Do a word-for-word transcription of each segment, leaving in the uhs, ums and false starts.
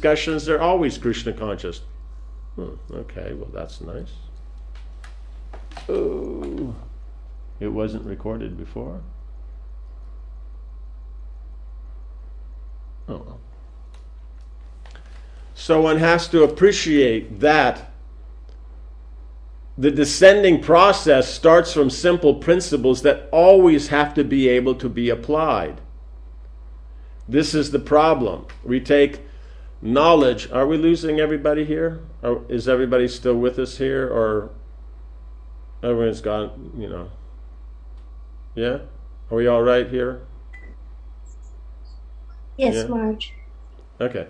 discussions, they're always Krishna conscious. Hmm, okay, well that's nice. Oh, it wasn't recorded before? Oh well. So one has to appreciate that the descending process starts from simple principles that always have to be able to be applied. This is the problem. We take knowledge. Are we losing everybody here? Or is everybody still with us here? Or everyone's gone, you know? Yeah? Are we all right here? Yes, Yeah? Marge. Okay.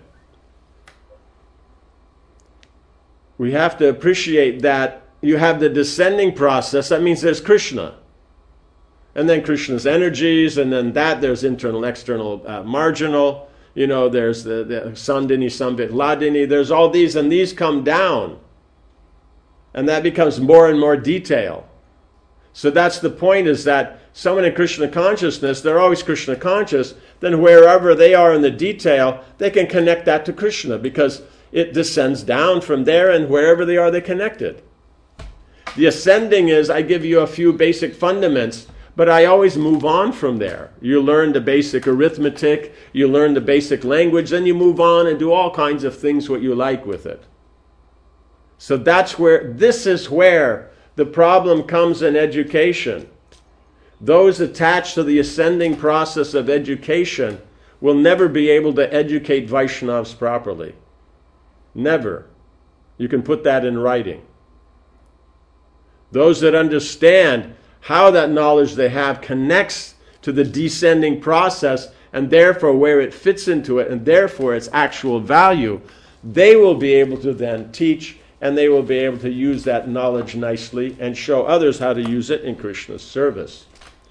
We have to appreciate that you have the descending process. That means there's Krishna. And then Krishna's energies, and then that there's internal, external, uh, marginal. You know, there's the, the Sandini, Samvit, Ladini. There's all these, and these come down. And that becomes more and more detail. So that's the point, is that someone in Krishna consciousness, they're always Krishna conscious, then wherever they are in the detail, they can connect that to Krishna, because it descends down from there, and wherever they are, they connect it. The ascending is, I give you a few basic fundaments, but I always move on from there. You learn the basic arithmetic, you learn the basic language, then you move on and do all kinds of things what you like with it. So that's where, this is where the problem comes in education. Those attached to the ascending process of education will never be able to educate Vaishnavas properly. Never. You can put that in writing. Those that understand how that knowledge they have connects to the descending process, and therefore where it fits into it, and therefore its actual value, they will be able to then teach, and they will be able to use that knowledge nicely and show others how to use it in Krishna's service.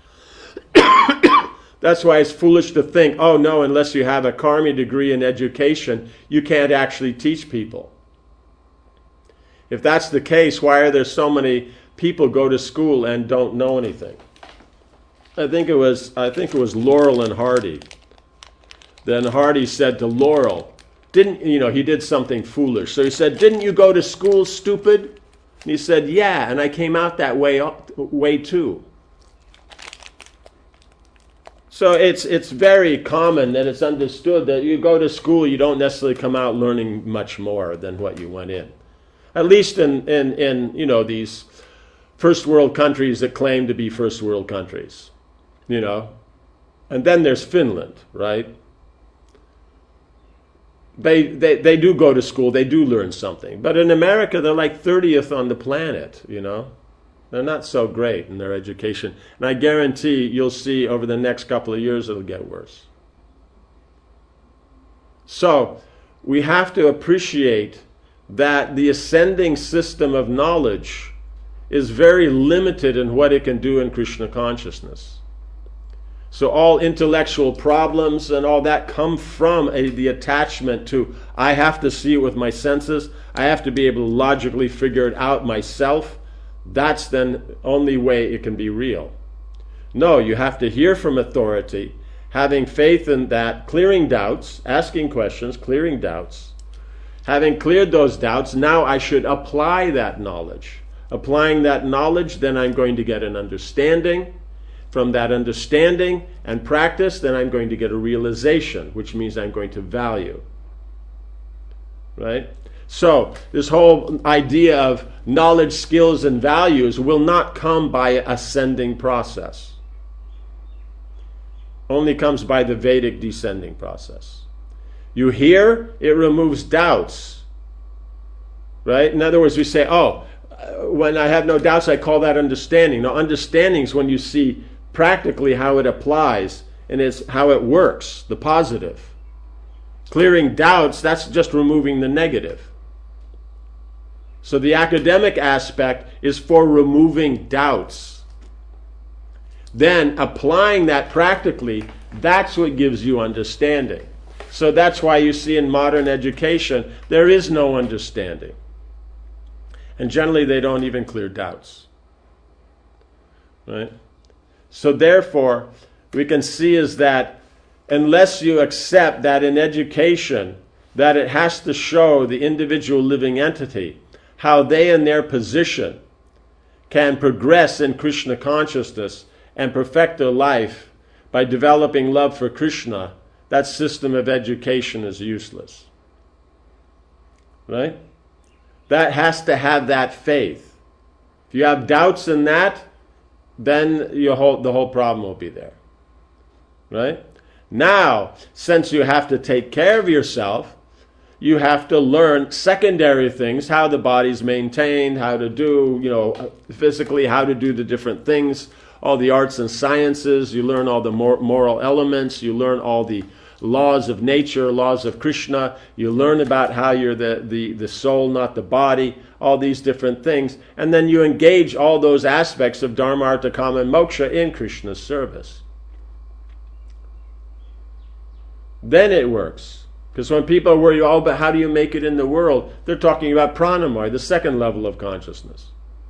That's why it's foolish to think, oh no, unless you have a karma degree in education, you can't actually teach people. If that's the case, why are there so many people go to school and don't know anything? I think it was I think it was Laurel and Hardy. Then Hardy said to Laurel, didn't you know, he did something foolish. So he said, didn't you go to school, stupid? And he said, yeah, and I came out that way way too. So it's it's very common that it's understood that you go to school, you don't necessarily come out learning much more than what you went in. At least in, in, in you know, these first world countries that claim to be first world countries. You know. And then there's Finland, right? They, they they do go to school, they do learn something. But in America, they're like thirtieth on the planet, you know. They're not so great in their education. And I guarantee you'll see over the next couple of years it'll get worse. So we have to appreciate that the ascending system of knowledge is very limited in what it can do in Krishna consciousness. So all intellectual problems and all that come from a, the attachment to, I have to see it with my senses, I have to be able to logically figure it out myself. That's then the only way it can be real. No, you have to hear from authority, having faith in that, clearing doubts, asking questions, clearing doubts. Having cleared those doubts, now I should apply that knowledge. Applying that knowledge, then I'm going to get an understanding. From that understanding and practice, then I'm going to get a realization, which means I'm going to value. Right? So, this whole idea of knowledge, skills, and values will not come by ascending process. Only comes by the Vedic descending process. You hear, it removes doubts. Right? In other words, we say, oh, when I have no doubts, I call that understanding. No, understanding is when you see practically how it applies and it's how it works, the positive. Clearing doubts, that's just removing the negative. So the academic aspect is for removing doubts. Then applying that practically, that's what gives you understanding. So that's why you see in modern education, there is no understanding. And generally they don't even clear doubts. Right? So therefore, we can see is that unless you accept that in education, that it has to show the individual living entity how they in their position can progress in Krishna consciousness and perfect their life by developing love for Krishna, that system of education is useless. Right? That has to have that faith. If you have doubts in that, then your whole, the whole problem will be there. Right? Now, since you have to take care of yourself, you have to learn secondary things, how the body's maintained, how to do, you know, physically, how to do the different things, all the arts and sciences. You learn all the mor- moral elements. You learn all the laws of nature, laws of Krishna. You learn about how you're the, the, the soul, not the body, all these different things. And then you engage all those aspects of Dharma, Artha, Kama, and Moksha in Krishna's service. Then it works. Because when people worry, oh, but how do you make it in the world? They're talking about pranamaya, the second level of consciousness.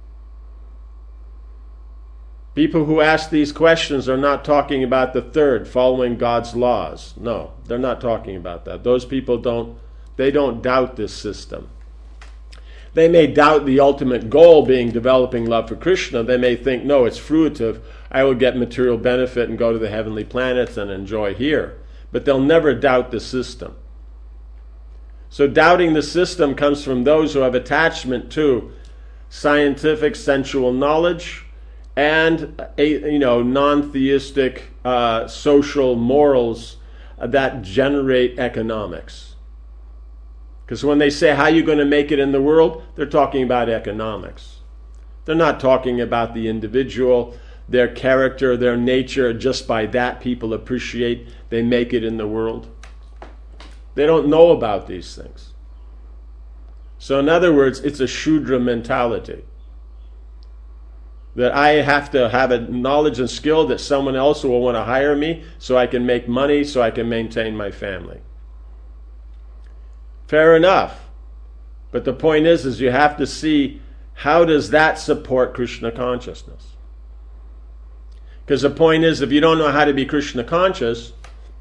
People who ask these questions are not talking about the third, following God's laws. No, they're not talking about that. Those people don't, they don't doubt this system. They may doubt the ultimate goal being developing love for Krishna. They may think, no, it's fruitive. I will get material benefit and go to the heavenly planets and enjoy here. But they'll never doubt the system. So doubting the system comes from those who have attachment to scientific, sensual knowledge and a, you know, non-theistic uh, social morals that generate economics. Because when they say, how are you going to make it in the world? They're talking about economics. They're not talking about the individual, their character, their nature. Just by that, people appreciate they make it in the world. They don't know about these things. So in other words, it's a Shudra mentality. That I have to have a knowledge and skill that someone else will want to hire me so I can make money, so I can maintain my family. Fair enough. But the point is, is you have to see how does that support Krishna consciousness. Because the point is, if you don't know how to be Krishna conscious,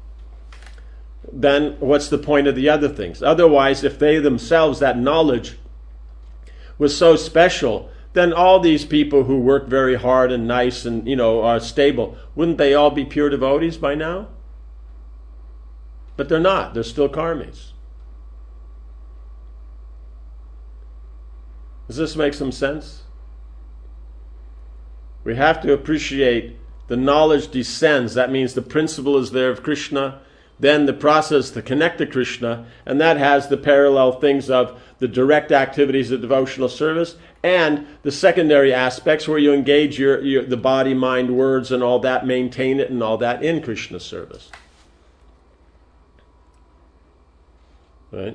then what's the point of the other things? Otherwise, if they themselves, that knowledge was so special, then all these people who work very hard and nice and, you know, are stable, wouldn't they all be pure devotees by now? But they're not. They're still karmis. Does this make some sense? We have to appreciate the knowledge descends. That means the principle is there of Krishna. Then the process to connect to Krishna, and that has the parallel things of the direct activities of devotional service and the secondary aspects where you engage your, your the body, mind, words, and all that, maintain it and all that in Krishna service. Right?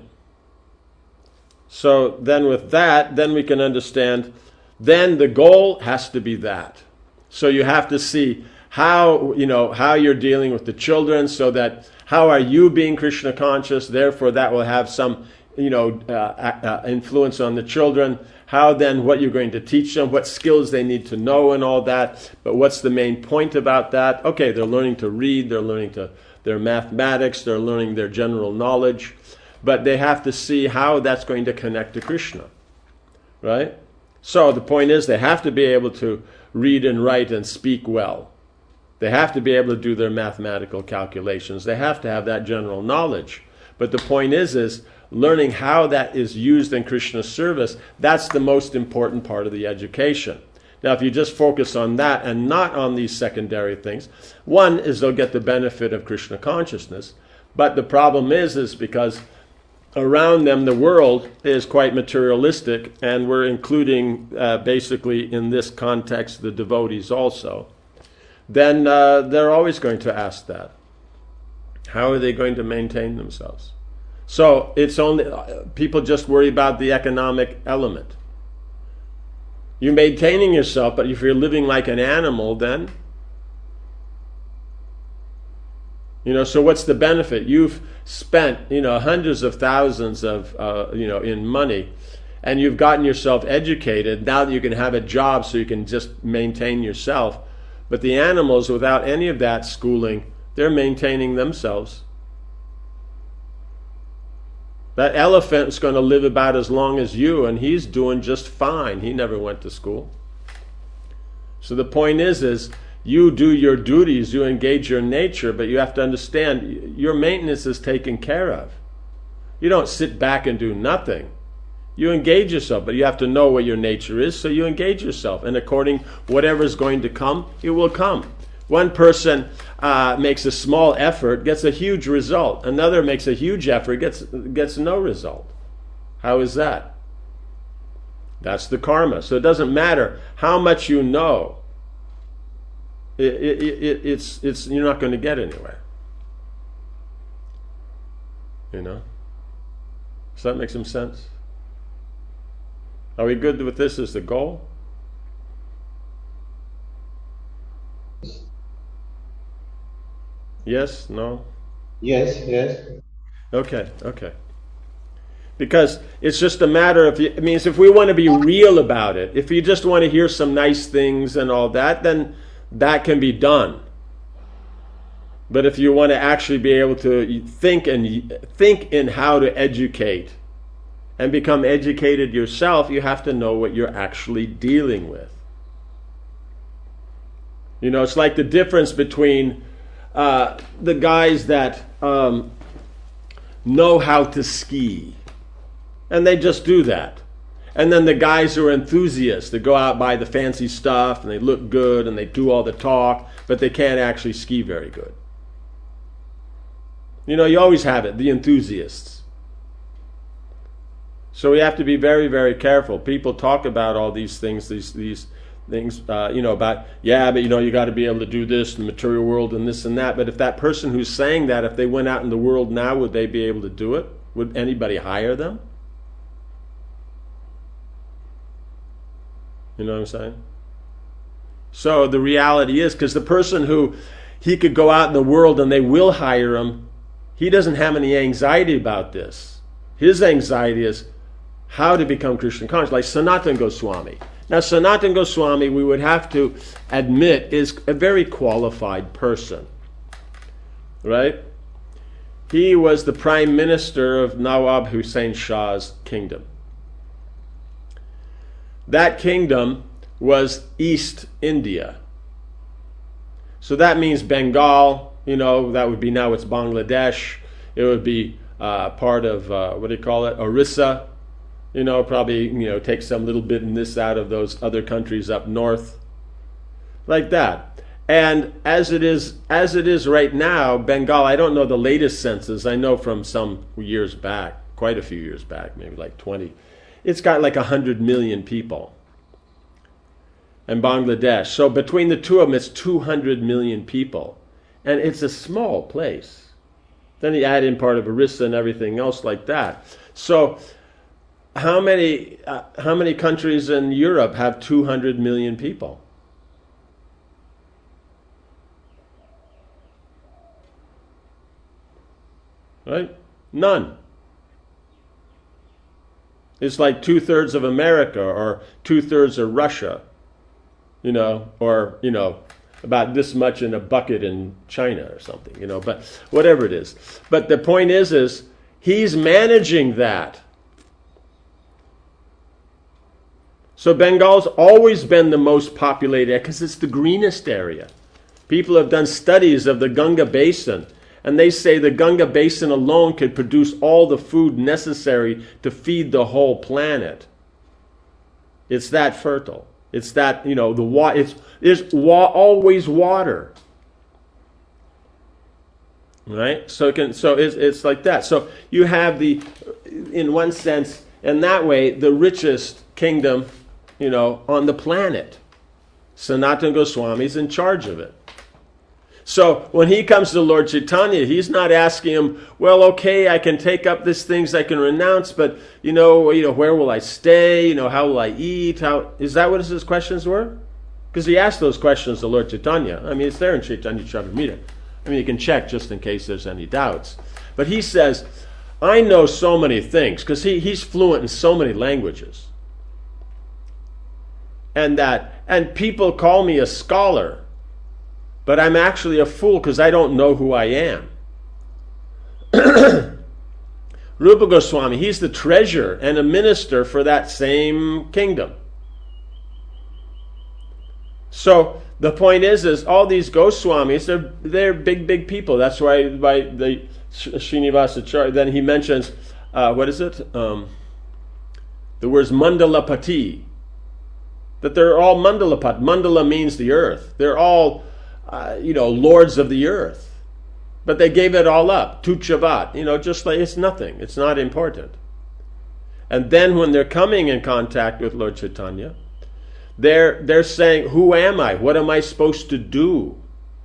So then with that, then we can understand, then the goal has to be that. So you have to see how, you know, how you're dealing with the children, so that how are you being Krishna conscious? Therefore, that will have some, you know, uh, uh, influence on the children. How then, what you're going to teach them, what skills they need to know, and all that. But what's the main point about that? Okay, they're learning to read, they're learning to their mathematics, they're learning their general knowledge, but they have to see how that's going to connect to Krishna, right? So the point is, they have to be able to read and write and speak well. They have to be able to do their mathematical calculations. They have to have that general knowledge. But the point is, is learning how that is used in Krishna's service, that's the most important part of the education. Now, if you just focus on that and not on these secondary things, one is they'll get the benefit of Krishna consciousness. But the problem is, is because around them the world is quite materialistic, and we're including uh, basically in this context the devotees also. Then uh, they're always going to ask that. How are they going to maintain themselves? So it's only, uh, people just worry about the economic element. You're maintaining yourself, but if you're living like an animal, then, you know, so what's the benefit? You've spent, you know, hundreds of thousands of, uh, you know, in money, and you've gotten yourself educated. Now that you can have a job so you can just maintain yourself. But the animals, without any of that schooling, they're maintaining themselves. That elephant is going to live about as long as you, and he's doing just fine. He never went to school. So the point is, is you do your duties, you engage your nature, but you have to understand your maintenance is taken care of. You don't sit back and do nothing. You engage yourself, but you have to know what your nature is, so you engage yourself. And according whatever is going to come, it will come. One person uh, makes a small effort, gets a huge result. Another makes a huge effort, gets gets no result. How is that? That's the karma. So it doesn't matter how much you know. It, it, it, it's it's you're not going to get anywhere. You know. Does that make some sense? Are we good with this as the goal? Yes? No? Yes, yes. Okay, okay. Because it's just a matter of, it means if we want to be real about it, if you just want to hear some nice things and all that, then that can be done. But if you want to actually be able to think and think in how to educate and become educated yourself, you have to know what you're actually dealing with. You know, it's like the difference between uh, the guys that um, know how to ski, and they just do that. And then the guys who are enthusiasts, that go out, buy the fancy stuff, and they look good, and they do all the talk, but they can't actually ski very good. You know, you always have it, the enthusiasts. So we have to be very, very careful. People talk about all these things, these these things, uh, you know, about, yeah, but you know, you got to be able to do this in the material world and this and that. But if that person who's saying that, if they went out in the world now, would they be able to do it? Would anybody hire them? You know what I'm saying? So the reality is, because the person who, he could go out in the world and they will hire him, he doesn't have any anxiety about this. His anxiety is how to become Krishna conscious, like Sanatana Goswami. Now, Sanatana Goswami, we would have to admit, is a very qualified person. Right? He was the prime minister of Nawab Hussain Shah's kingdom. That kingdom was East India. So that means Bengal, you know, that would be, now it's Bangladesh. It would be uh, part of, uh, what do you call it, Orissa. You know, probably, you know, take some little bit in this out of those other countries up north. Like that. And as it is, as it is right now, Bengal, I don't know the latest census. I know from some years back, quite a few years back, maybe like twenty. It's got like one hundred million people. And Bangladesh. So between the two of them, it's two hundred million people. And it's a small place. Then you add in part of Orissa and everything else like that. So how many uh, how many countries in Europe have two hundred million people? Right? None. It's like two-thirds of America or two-thirds of Russia, you know, or, you know, about this much in a bucket in China or something, you know, but whatever it is. But the point is, is he's managing that. So Bengal's always been the most populated because it's the greenest area. People have done studies of the Ganga Basin, and they say the Ganga Basin alone could produce all the food necessary to feed the whole planet. It's that fertile. It's that, you know, the water. It's there's wa- always water, right? So it can, so it's it's like that. So you have the, in one sense, in that way, the richest kingdom, you know, on the planet. Sanatana Goswami is in charge of it. So when he comes to Lord Chaitanya, he's not asking him, well, okay, I can take up these things I can renounce, but, you know, you know, where will I stay? You know, how will I eat? How is that what his questions were? Because he asked those questions to Lord Chaitanya. I mean, it's there in Chaitanya Charitamrita. I mean, you can check just in case there's any doubts. But he says, I know so many things, because he, he's fluent in so many languages. And that, and people call me a scholar, but I'm actually a fool because I don't know who I am. Rupa Goswami, he's the treasurer and a minister for that same kingdom. So the point is, is all these Goswamis, they're they're big, big people. That's why by the Srinivasacharya, then he mentions, uh, what is it? Um, the words Mandalapati. That they're all Mandalapat. Mandala means the earth. They're all, uh, you know, lords of the earth. But they gave it all up. Tuchavat. You know, just like it's nothing. It's not important. And then when they're coming in contact with Lord Chaitanya, they're, they're saying, who am I? What am I supposed to do?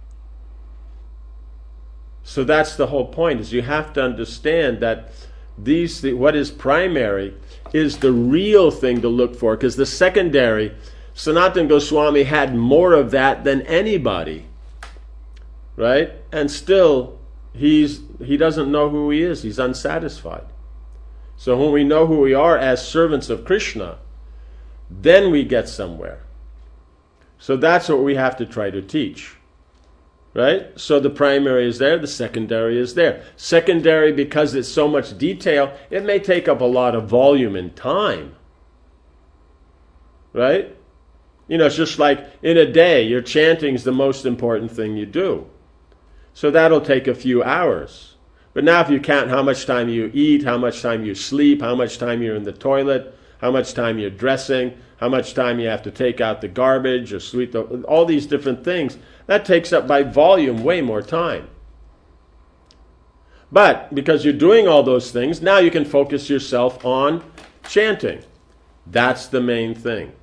So that's the whole point, is you have to understand that these, what is primary is the real thing to look for, because the secondary, Sanatana Goswami had more of that than anybody, right? And still, he's he doesn't know who he is. He's unsatisfied. So when we know who we are as servants of Krishna, then we get somewhere. So that's what we have to try to teach. Right? So the primary is there, the secondary is there. Secondary, because it's so much detail, it may take up a lot of volume and time. Right? You know, it's just like in a day, your chanting is the most important thing you do. So that'll take a few hours. But now if you count how much time you eat, how much time you sleep, how much time you're in the toilet, how much time you're dressing, how much time you have to take out the garbage or sweep the, all these different things, that takes up by volume way more time. But because you're doing all those things, now you can focus yourself on chanting. That's the main thing.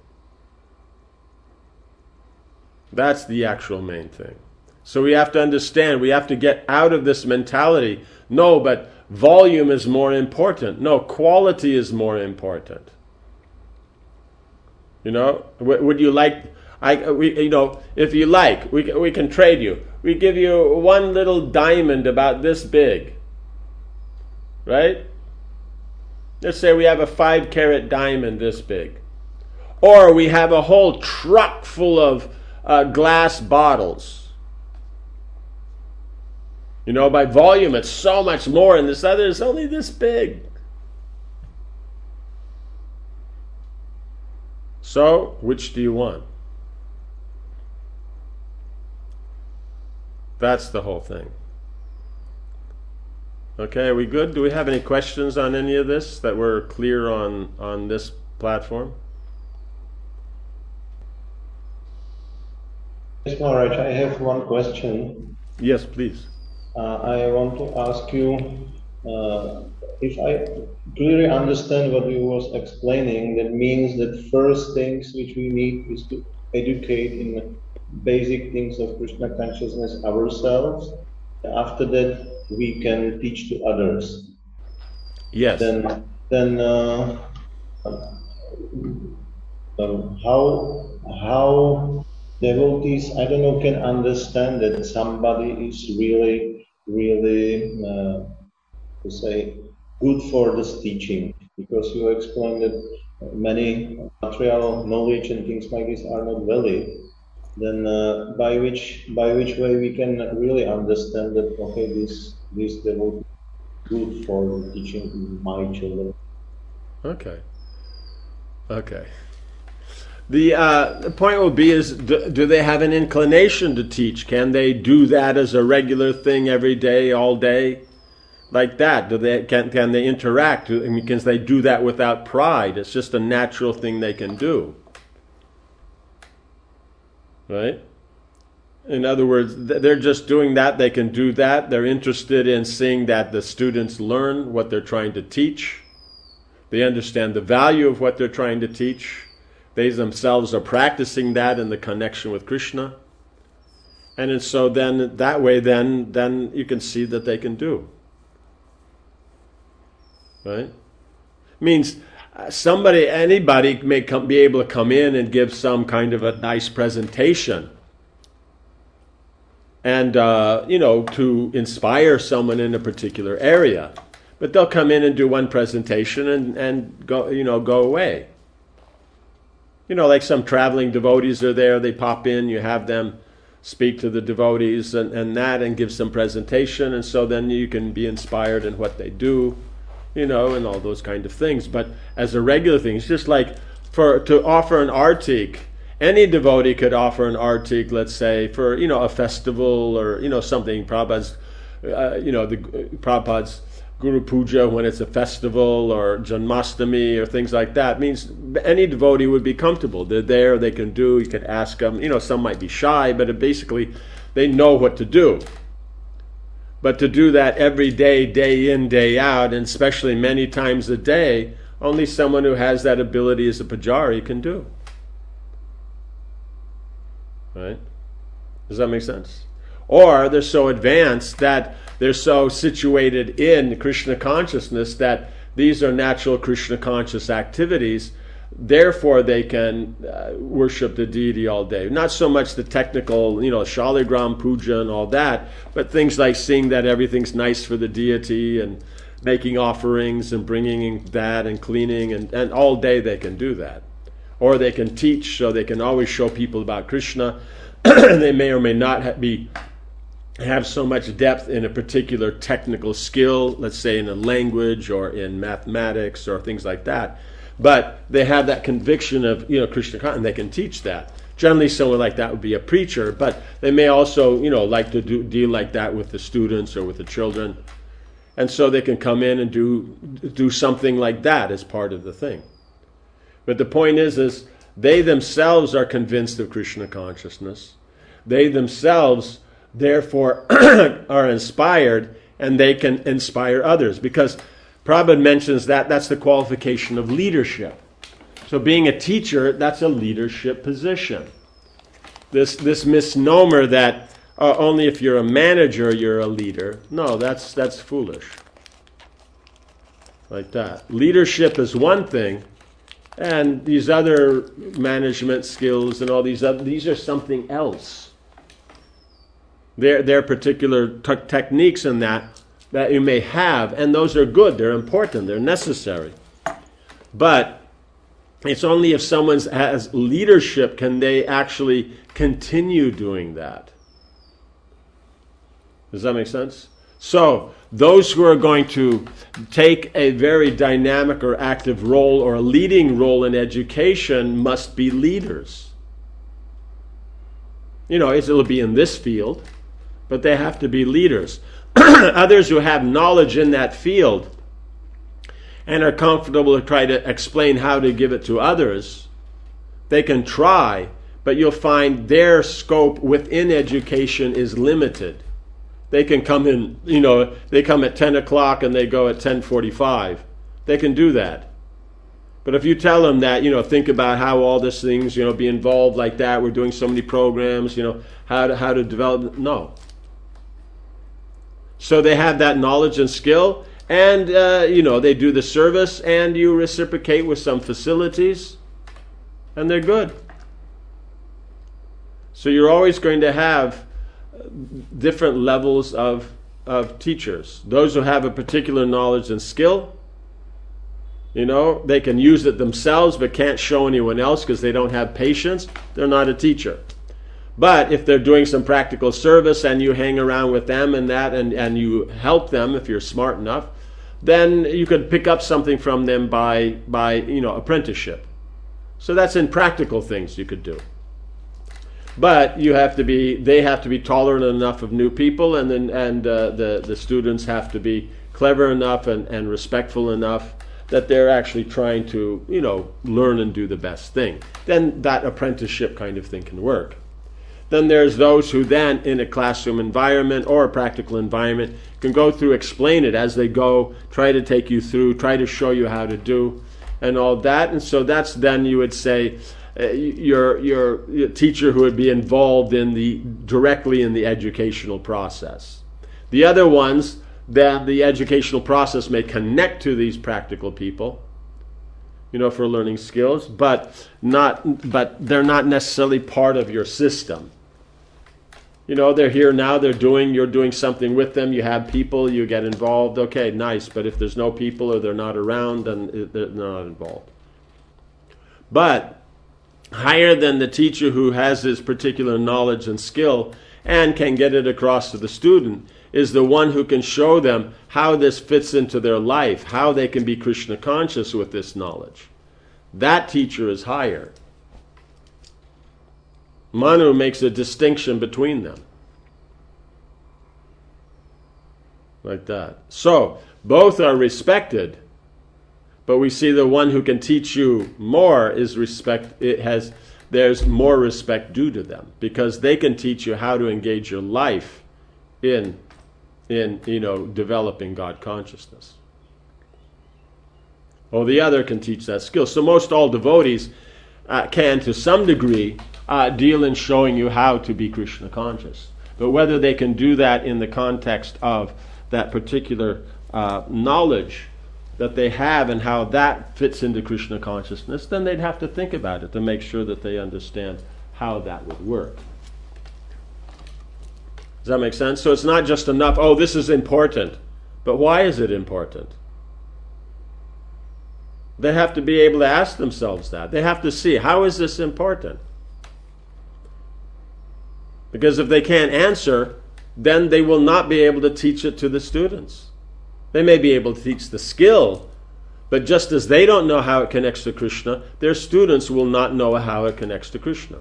That's the actual main thing. So we have to understand, we have to get out of this mentality, no, but volume is more important. No, quality is more important. You know, w- would you like... I, we, you know, if you like, we we can trade you. We give you one little diamond about this big, right? Let's say we have a five carat diamond this big, or we have a whole truck full of uh, glass bottles. You know, by volume, it's so much more, and this other is only this big. So, which do you want? That's the whole thing. Okay, are we good? Do we have any questions on any of this that we're clear on on this platform? Yes, Maharaj, I have one question. Yes, please. Uh, I want to ask you uh, if I clearly understand what you was explaining. That means that first things which we need is to educate in basic things of Krishna consciousness ourselves. After that, we can teach to others. Yes. Then, then uh, um, how how devotees, I don't know, can understand that somebody is really, really, uh, to say, good for this teaching, because you explained that many material knowledge and things like this are not valid. Then uh, by which by which way we can really understand that, okay, this this devotee is good for teaching my children. Okay. Okay. The, uh, the point will be is, do, do they have an inclination to teach? Can they do that as a regular thing every day, all day? Like that? Do they can can they interact? I mean, can they do that without pride? It's just a natural thing they can do. Right? In other words, they're just doing that, they can do that. They're interested in seeing that the students learn what they're trying to teach. They understand the value of what they're trying to teach. They themselves are practicing that in the connection with Krishna. And so then, that way, then, then you can see that they can do. Right? Means somebody, anybody may come, be able to come in and give some kind of a nice presentation. And, uh, you know, to inspire someone in a particular area. But they'll come in and do one presentation and, and go, you know, go away. You know, like some traveling devotees are there, they pop in, you have them speak to the devotees and, and that and give some presentation, and so then you can be inspired in what they do. you know, and all those kind of things. But as a regular thing, it's just like for to offer an artik. Any devotee could offer an artik, let's say, for, you know, a festival or, you know, something. Prabhupada's, uh, you know, the Prabhupada's Guru Puja when it's a festival, or Janmashtami or things like that. Means any devotee would be comfortable. They're there, they can do, you can ask them. You know, some might be shy, but it basically they know what to do. But to do that every day, day in, day out, and especially many times a day, only someone who has that ability as a pujari can do. Right? Does that make sense? Or they're so advanced that they're so situated in Krishna consciousness that these are natural Krishna conscious activities, therefore they can uh, worship the deity all day. Not so much the technical, you know, Shaligram Puja and all that, but things like seeing that everything's nice for the deity and making offerings and bringing that and cleaning, and, and all day they can do that. Or they can teach, so they can always show people about Krishna. They may or may not ha- be have so much depth in a particular technical skill, let's say in a language or in mathematics or things like that. But they have that conviction of, you know, Krishna, and they can teach that. Generally, someone like that would be a preacher, but they may also, you know, like to do, deal like that with the students or with the children. And so they can come in and do do something like that as part of the thing. But the point is, is they themselves are convinced of Krishna consciousness. They themselves, therefore, are inspired, and they can inspire others. Because Prabhupada mentions that that's the qualification of leadership. So being a teacher, that's a leadership position. This this misnomer that uh, only if you're a manager you're a leader, no, that's that's foolish. Like that. Leadership is one thing, and these other management skills and all these other, these are something else. There, there are particular te- techniques in that that you may have, and those are good, they're important, they're necessary. But it's only if someone has leadership can they actually continue doing that. Does that make sense? So, those who are going to take a very dynamic or active role or a leading role in education must be leaders. You know, it'll be in this field, but they have to be leaders. Others who have knowledge in that field and are comfortable to try to explain how to give it to others, they can try, but you'll find their scope within education is limited. They can come in, you know, they come at ten o'clock and they go at ten forty-five. They can do that. But if you tell them that, you know, think about how all these things, you know, be involved like that, we're doing so many programs, you know, how to, how to develop, no. So they have that knowledge and skill, and, uh, you know, they do the service, and you reciprocate with some facilities, and they're good. So you're always going to have different levels of, of teachers. Those who have a particular knowledge and skill, you know, they can use it themselves but can't show anyone else because they don't have patience, they're not a teacher. But if they're doing some practical service and you hang around with them and that and, and you help them if you're smart enough, then you could pick up something from them by, by you know, apprenticeship. So that's in practical things you could do. But you have to be, they have to be tolerant enough of new people, and then and uh, the, the students have to be clever enough and, and respectful enough that they're actually trying to, you know, learn and do the best thing. Then that apprenticeship kind of thing can work. Then there's those who then, in a classroom environment or a practical environment, can go through, explain it as they go, try to take you through, try to show you how to do, and all that. And so that's then, you would say, uh, your, your your teacher who would be involved in the directly in the educational process. The other ones, that the educational process may connect to these practical people, you know, for learning skills, but not but they're not necessarily part of your system. You know, they're here now, they're doing, you're doing something with them, you have people, you get involved, okay, nice, but if there's no people or they're not around, then they're not involved. But higher than the teacher who has this particular knowledge and skill and can get it across to the student is the one who can show them how this fits into their life, how they can be Krishna conscious with this knowledge. That teacher is higher. Manu makes a distinction between them. Like that. So, both are respected, but we see the one who can teach you more is respect, it has, there's more respect due to them, because they can teach you how to engage your life in, in you know, developing God consciousness. Well, the other can teach that skill. So most all devotees uh, can, to some degree, uh, deal in showing you how to be Krishna conscious. But whether they can do that in the context of that particular uh, knowledge that they have and how that fits into Krishna consciousness, then they'd have to think about it to make sure that they understand how that would work. Does that make sense? So it's not just enough, oh, this is important. But why is it important? They have to be able to ask themselves that. They have to see, how is this important? Because if they can't answer, then they will not be able to teach it to the students. They may be able to teach the skill, but just as they don't know how it connects to Krishna, their students will not know how it connects to Krishna.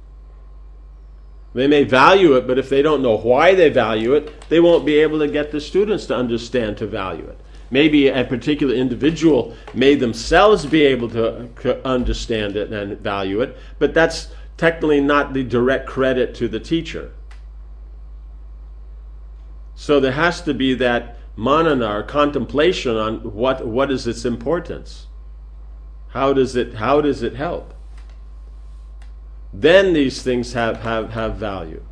They may value it, but if they don't know why they value it, they won't be able to get the students to understand to value it. Maybe a particular individual may themselves be able to understand it and value it, but that's technically not the direct credit to the teacher. So there has to be that manana, or contemplation on what, what is its importance. How does it, how does it help? Then these things have, have, have value.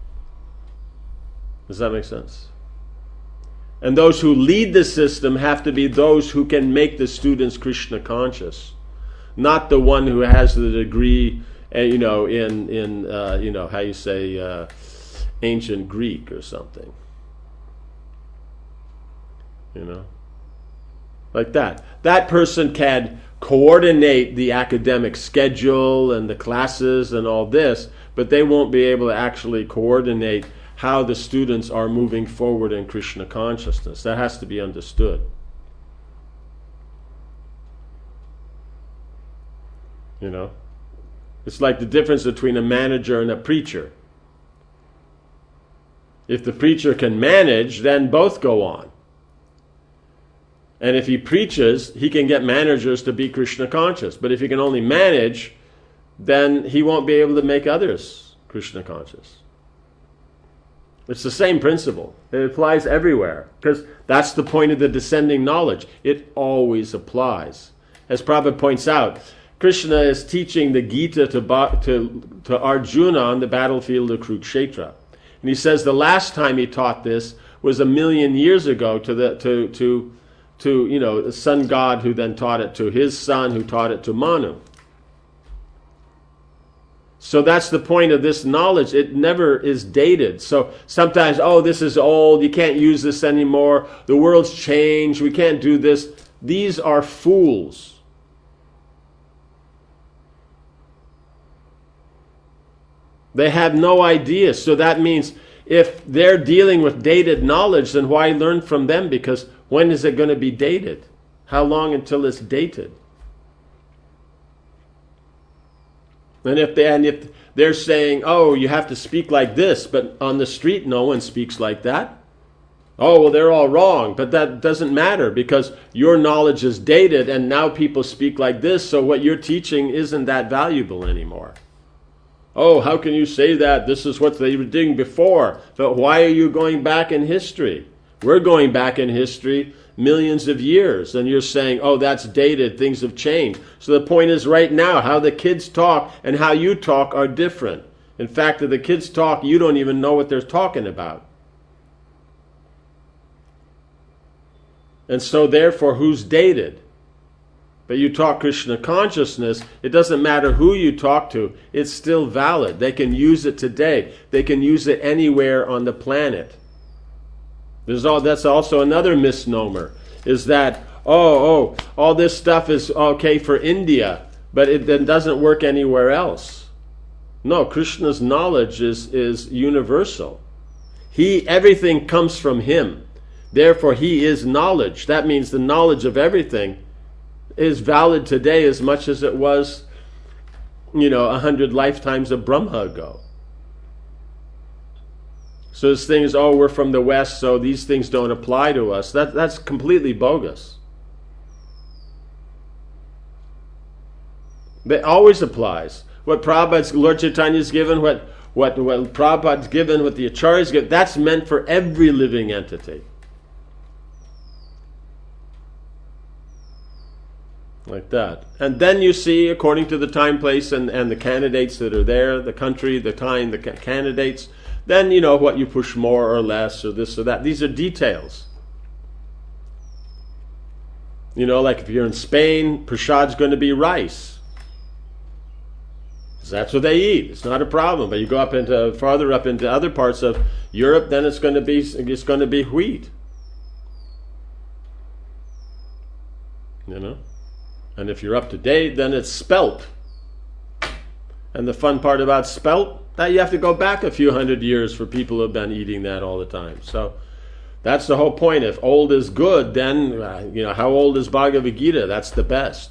Does that make sense? And those who lead the system have to be those who can make the students Krishna conscious, not the one who has the degree, uh, you know, in in uh, you know how you say uh, ancient Greek or something. You know, like that. That person can coordinate the academic schedule and the classes and all this, but they won't be able to actually coordinate how the students are moving forward in Krishna consciousness. That has to be understood. You know? It's like the difference between a manager and a preacher. If the preacher can manage, then both go on. And if he preaches, he can get managers to be Krishna conscious. But if he can only manage, then he won't be able to make others Krishna conscious. It's the same principle. It applies everywhere, because that's the point of the descending knowledge. It always applies. As Prabhupada points out, Krishna is teaching the Gita to, to, to Arjuna on the battlefield of Kurukshetra. And he says the last time he taught this was a million years ago to the to to to you know the sun god, who then taught it to his son, who taught it to Manu. So that's the point of this knowledge. It never is dated. So sometimes, oh, this is old, you can't use this anymore, the world's changed, we can't do this. These are fools. They have no idea. So that means if they're dealing with dated knowledge, then why learn from them? Because when is it going to be dated? How long until it's dated? And if, they, and if they're saying, oh, you have to speak like this, but on the street no one speaks like that. Oh, well, they're all wrong. But that doesn't matter, because your knowledge is dated and now people speak like this, so what you're teaching isn't that valuable anymore. Oh, how can you say that? This is what they were doing before. But why are you going back in history? We're going back in history millions of years, and you're saying, oh, that's dated, things have changed. So the point is, right now, how the kids talk and how you talk are different. In fact, if the kids talk, you don't even know what they're talking about. And so therefore, who's dated? But you talk Krishna consciousness, it doesn't matter who you talk to, it's still valid. They can use it today. They can use it anywhere on the planet. There's all, that's also another misnomer, is that, oh, oh, all this stuff is okay for India, but it then doesn't work anywhere else. No, Krishna's knowledge is, is universal. He, everything comes from him. Therefore, he is knowledge. That means the knowledge of everything is valid today as much as it was, you know, a hundred lifetimes of Brahma ago. So this thing is, oh, we're from the West, so these things don't apply to us. That, that's completely bogus. It always applies. What Prabhupada's, Lord Chaitanya's given, what, what, what Prabhupada's given, what the Acharya's given, that's meant for every living entity. Like that. And then you see, according to the time, place, and, and the candidates that are there, the country, the time, the ca- candidates, then you know what you push more or less, or this or that. These are details. You know, like if you're in Spain, prasad's going to be rice. That's what they eat. It's not a problem. But you go up into farther up into other parts of Europe, then it's going to be it's going to be wheat. You know, and if you're up to date, then it's spelt. And the fun part about spelt, that you have to go back a few hundred years for people who have been eating that all the time. So that's the whole point. If old is good, then uh, you know, how old is Bhagavad Gita? That's the best.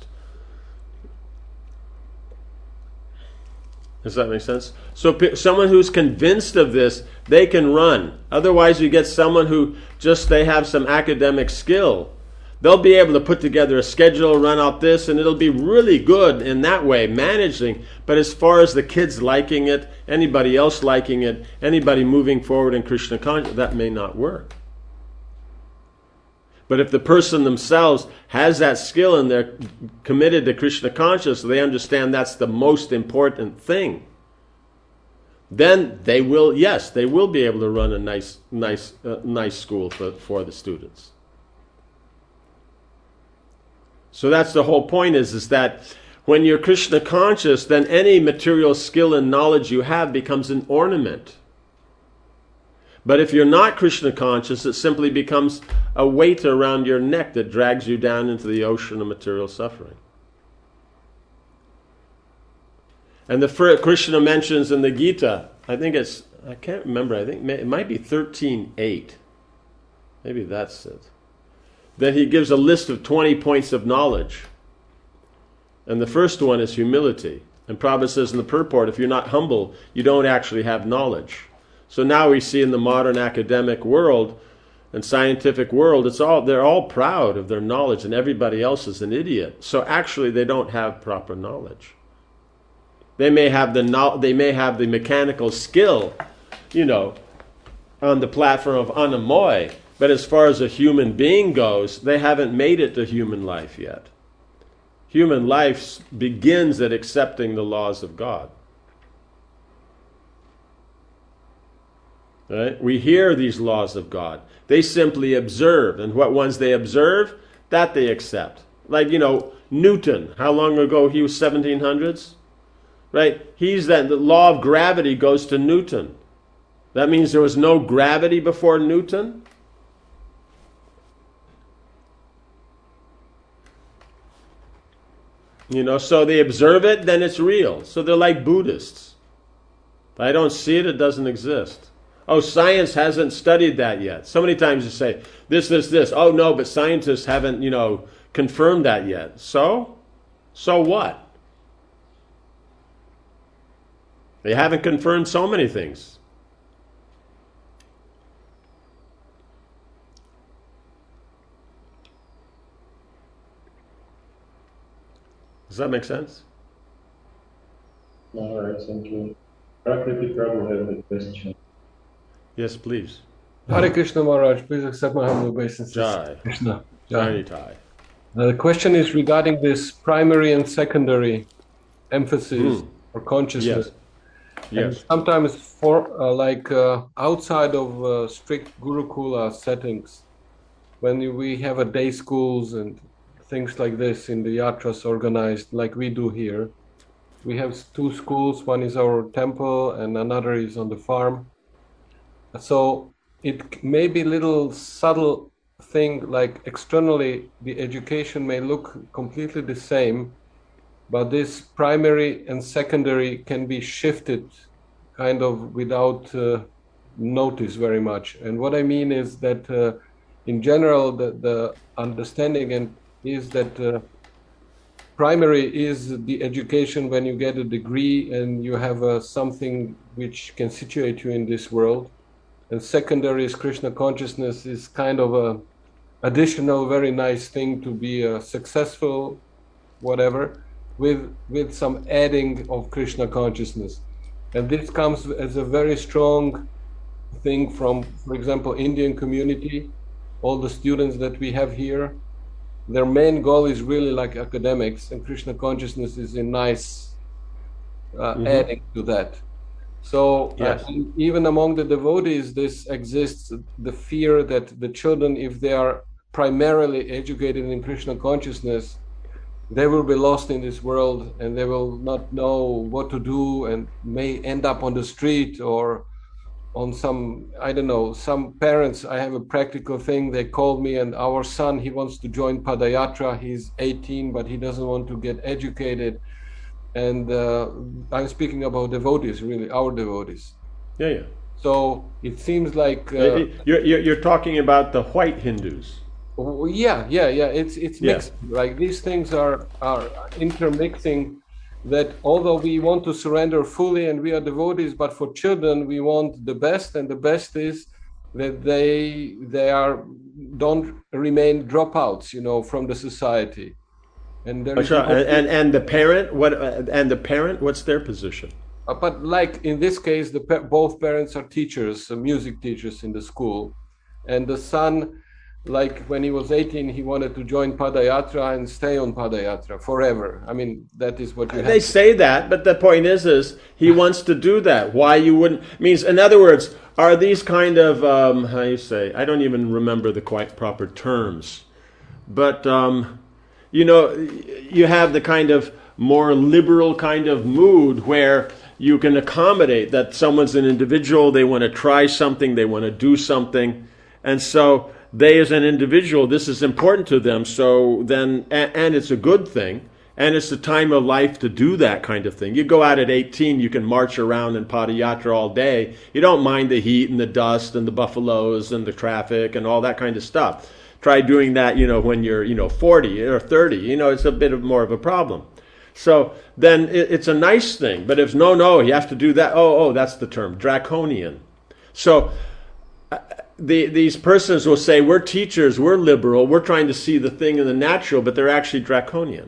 Does that make sense? So p- someone who's convinced of this, they can run. Otherwise, you get someone who just, they have some academic skill. They'll be able to put together a schedule, run out this, and it'll be really good in that way, managing. But as far as the kids liking it, anybody else liking it, anybody moving forward in Krishna consciousness, that may not work. But if the person themselves has that skill and they're committed to Krishna consciousness, they understand that's the most important thing, then they will, yes, they will be able to run a nice, nice, uh, nice school for, for the students. So that's the whole point is, is that when you're Krishna conscious, then any material skill and knowledge you have becomes an ornament. But if you're not Krishna conscious, it simply becomes a weight around your neck that drags you down into the ocean of material suffering. And the first, Krishna mentions in the Gita, I think it's, I can't remember, I think it might be thirteen eight. Maybe that's it. That he gives a list of twenty points of knowledge. And the first one is humility. And Prabhupada says in the purport, if you're not humble, you don't actually have knowledge. So now we see in the modern academic world and scientific world, it's all they're all proud of their knowledge and everybody else is an idiot. So actually they don't have proper knowledge. They may have the no, they may have the mechanical skill, you know, on the platform of Anamoy, but as far as a human being goes, they haven't made it to human life yet. Human life begins at accepting the laws of God. Right? We hear these laws of God. They simply observe. And what ones they observe, that they accept. Like, you know, Newton. How long ago? He was seventeen hundreds? Right? He's that, the law of gravity goes to Newton. That means there was no gravity before Newton? You know, so they observe it, then it's real. So they're like Buddhists. If I don't see it, it doesn't exist. Oh, science hasn't studied that yet. So many times you say, this, this, this. Oh, no, but scientists haven't, you know, confirmed that yet. So? So what? They haven't confirmed so many things. Does that make sense? All right, thank you. Prakriti Prabhu has a question. Yes, please. Hare Krishna Maharaj, please accept my humble obeisances. Jai. Krishna. Jai Jai. Uh, the question is regarding this primary and secondary emphasis Mm. or consciousness. Yes. Yes. And sometimes for uh, like uh, outside of uh, strict Gurukula settings, when you, we have a day schools and things like this in the yatras organized like we do here, we have two schools. One is our temple and another is on the farm. So it may be a little subtle thing, like externally the education may look completely the same, but this primary and secondary can be shifted kind of without uh, notice very much. And what I mean is that uh, in general, the, the understanding and is that uh, primary is the education when you get a degree and you have uh, something which can situate you in this world. And secondary is Krishna consciousness, is kind of a additional very nice thing to be a successful whatever with with some adding of Krishna consciousness. And this comes as a very strong thing from, for example, Indian community. All the students that we have here, their main goal is really like academics, and Krishna consciousness is a nice uh, mm-hmm. adding to that. So yes. uh, even among the devotees, this exists, the fear that the children, if they are primarily educated in Krishna consciousness, they will be lost in this world and they will not know what to do and may end up on the street or on some, I don't know, some parents, I have a practical thing, they called me and our son, he wants to join Padayatra, he's eighteen, but he doesn't want to get educated. And uh, I'm speaking about devotees, really, our devotees. Yeah, yeah. So it seems like... Uh, you're, you're, you're talking about the white Hindus. Yeah, yeah, yeah. It's it's mixed. Yeah. Like these things are are intermixing. That although we want to surrender fully and we are devotees, but for children we want the best, and the best is that they they are don't remain dropouts, you know, from the society. And there is no and and the parent what uh, and the parent what's their position? Uh, but like in this case, the both parents are teachers, uh, music teachers in the school, and the son. Like when he was eighteen, he wanted to join Padayatra and stay on Padayatra forever. I mean, that is what you have. They say that, but the point is, is he wants to do that. Why you wouldn't? Means, in other words, are these kind of, um, how you say, I don't even remember the quite proper terms. But, um, you know, you have the kind of more liberal kind of mood where you can accommodate that someone's an individual, they want to try something, they want to do something. And so... they as an individual, this is important to them, so then, and, and it's a good thing, and it's the time of life to do that kind of thing. You go out at eighteen, you can march around in Padayatra all day. You don't mind the heat and the dust and the buffaloes and the traffic and all that kind of stuff. Try doing that, you know, when you're, you know, forty or thirty. You know, it's a bit of more of a problem. So then it, it's a nice thing. But if no, no, you have to do that. Oh, oh, that's the term, draconian. So... Uh, The, these persons will say, we're teachers, we're liberal, we're trying to see the thing in the natural, but they're actually draconian.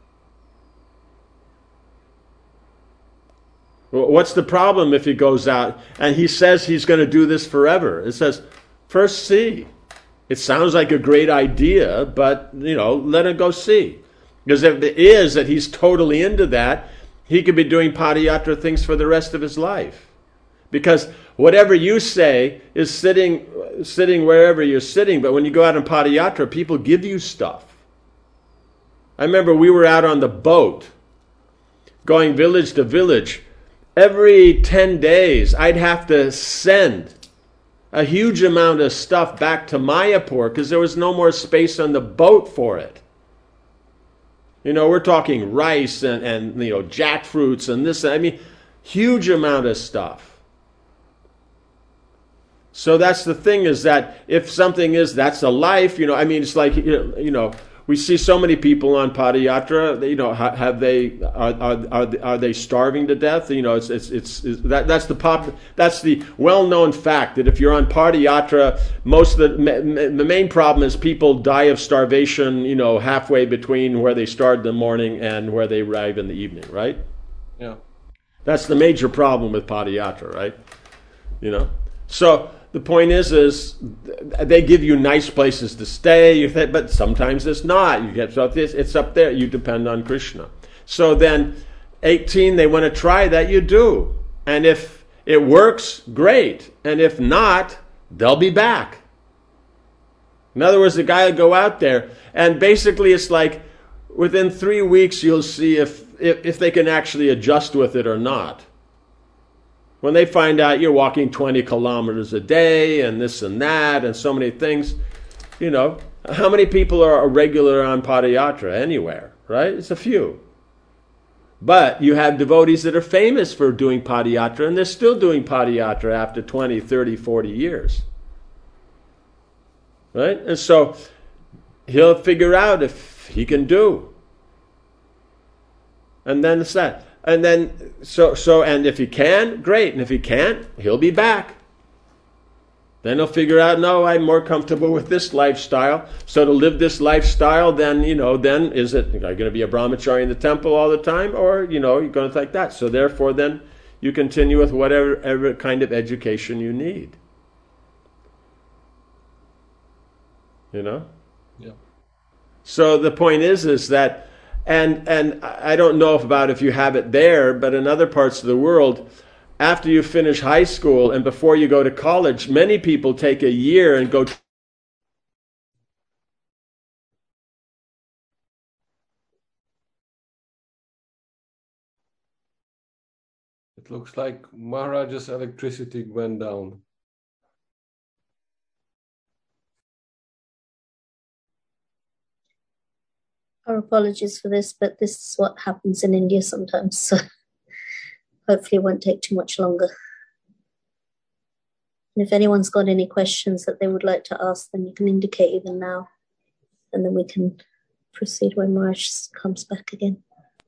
Well, what's the problem if he goes out and he says he's going to do this forever? It says, first see. It sounds like a great idea, but, you know, let him go see. Because if it is that he's totally into that, he could be doing Padayatra things for the rest of his life. Because whatever you say is sitting sitting wherever you're sitting, but when you go out on Padayatra, people give you stuff. I remember we were out on the boat, going village to village. Every ten days, I'd have to send a huge amount of stuff back to Mayapur because there was no more space on the boat for it. You know, we're talking rice and, and you know, jackfruits and this, I mean, huge amount of stuff. So that's the thing, is that if something is, that's a life, you know, I mean, it's like, you know, we see so many people on Padayatra, you know, have they, are, are, are they starving to death? You know, it's, it's, it's, it's that, that's the pop, that's the well-known fact that if you're on Padayatra, most of the, the main problem is people die of starvation, you know, halfway between where they start in the morning and where they arrive in the evening, right? Yeah. That's the major problem with Padayatra, right? You know, so... The point is, is they give you nice places to stay, you think, but sometimes it's not. You get so this, it's up there. You depend on Krishna. So then, eighteen, they want to try that. You do, and if it works, great. And if not, they'll be back. In other words, the guy will go out there, and basically, it's like within three weeks, you'll see if if, if they can actually adjust with it or not. When they find out you're walking twenty kilometers a day and this and that and so many things, you know, how many people are regular on Padayatra anywhere, right? It's a few. But you have devotees that are famous for doing padayatra, and they're still doing padayatra after twenty, thirty, forty years. Right? And so he'll figure out if he can do. And then it's that. And then, so, so, and if he can, great. And if he can't, he'll be back. Then he'll figure out, no, I'm more comfortable with this lifestyle. So to live this lifestyle, then, you know, then is it, are you going to be a brahmachari in the temple all the time? Or, you know, you're going to like that. So therefore, then you continue with whatever, whatever kind of education you need. You know? Yeah. So the point is, is that, and and I don't know if about if you have it there, but in other parts of the world, after you finish high school and before you go to college, many people take a year and go. It looks like Maharaj's electricity went down. Our apologies for this, but this is what happens in India sometimes, so hopefully it won't take too much longer. And if anyone's got any questions that they would like to ask, then you can indicate even now, and then we can proceed when Maharaj comes back again.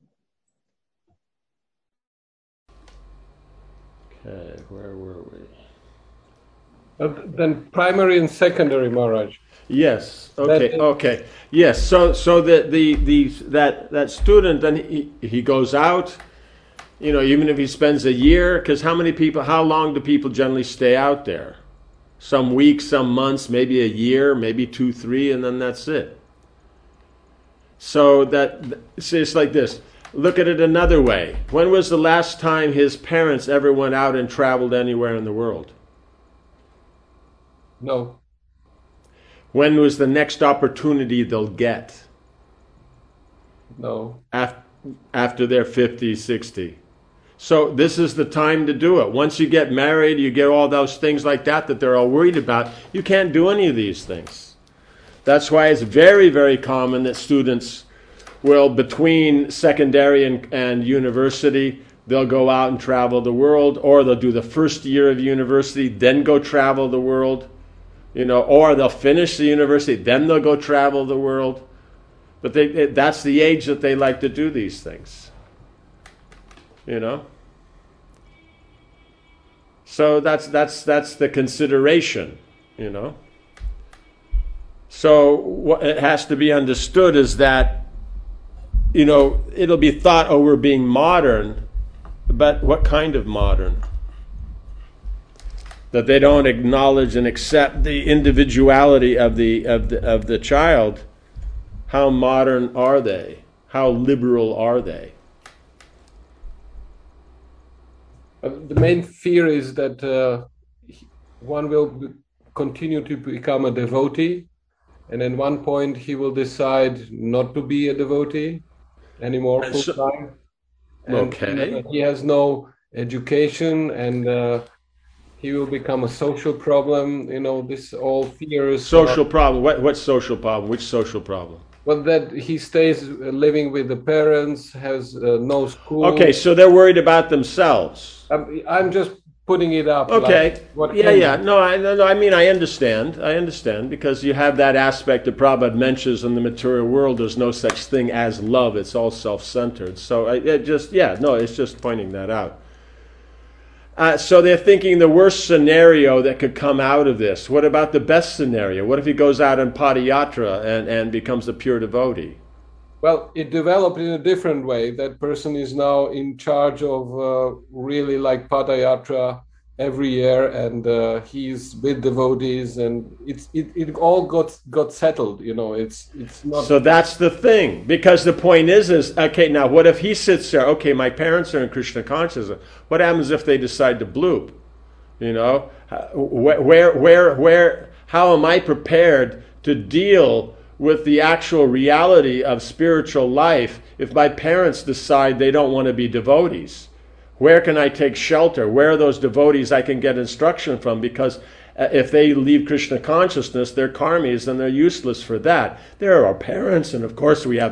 Okay, where were we? Uh, then primary and secondary, Maharaj. Yes. Okay. That- Okay. Yes. So, so the the the that that student, then he he goes out. You know, even if he spends a year, because how many people? How long do people generally stay out there? Some weeks, some months, maybe a year, maybe two, three, and then that's it. So that see, it's like this. Look at it another way. When was the last time his parents ever went out and traveled anywhere in the world? No. When was the next opportunity they'll get? No. After, after they're fifty, sixty. So this is the time to do it. Once you get married, you get all those things like that that they're all worried about. You can't do any of these things. That's why it's very, very common that students will, between secondary and, and university, they'll go out and travel the world, or they'll do the first year of university, then go travel the world. You know, or they'll finish the university, then they'll go travel the world. But they, it, that's the age that they like to do these things. You know? So that's that's that's the consideration, you know? So what it has to be understood is that, you know, it'll be thought, oh, we're being modern, but what kind of modern? That they don't acknowledge and accept the individuality of the of the of the child. How modern are they? How liberal are they? Uh, the main fear is that uh, one will be, continue to become a devotee, and at one point he will decide not to be a devotee anymore And full so- time. And Okay. uh, he has no education, and uh, he will become a social problem. You know, this all fears. Social problem. What what social problem? Which social problem? Well, that he stays uh, living with the parents, has uh, no school. Okay, so they're worried about themselves. I'm, I'm just putting it up. Okay. like what Yeah, can- yeah. No, I no, no, I mean I understand. I understand because you have that aspect that Prabhupada mentions in the material world. There's no such thing as love. It's all self-centered. So I it just yeah, no, it's just pointing that out. Uh, so they're thinking the worst scenario that could come out of this. What about the best scenario? What if he goes out on padayatra and, and becomes a pure devotee? Well, it developed in a different way. That person is now in charge of uh, really like Padayatra every year, and uh, he's with devotees, and it's it, it all got got settled. You know, it's it's not. So that's the thing. Because the point is, is, okay, now what if he sits there, okay, my parents are in Krishna consciousness. What happens if they decide to bloop? You know, where, where, where, where how am I prepared to deal with the actual reality of spiritual life if my parents decide they don't want to be devotees? Where can I take shelter? Where are those devotees I can get instruction from? Because uh, if they leave Krishna consciousness, they're karmis and they're useless for that. There are our parents, and of course we have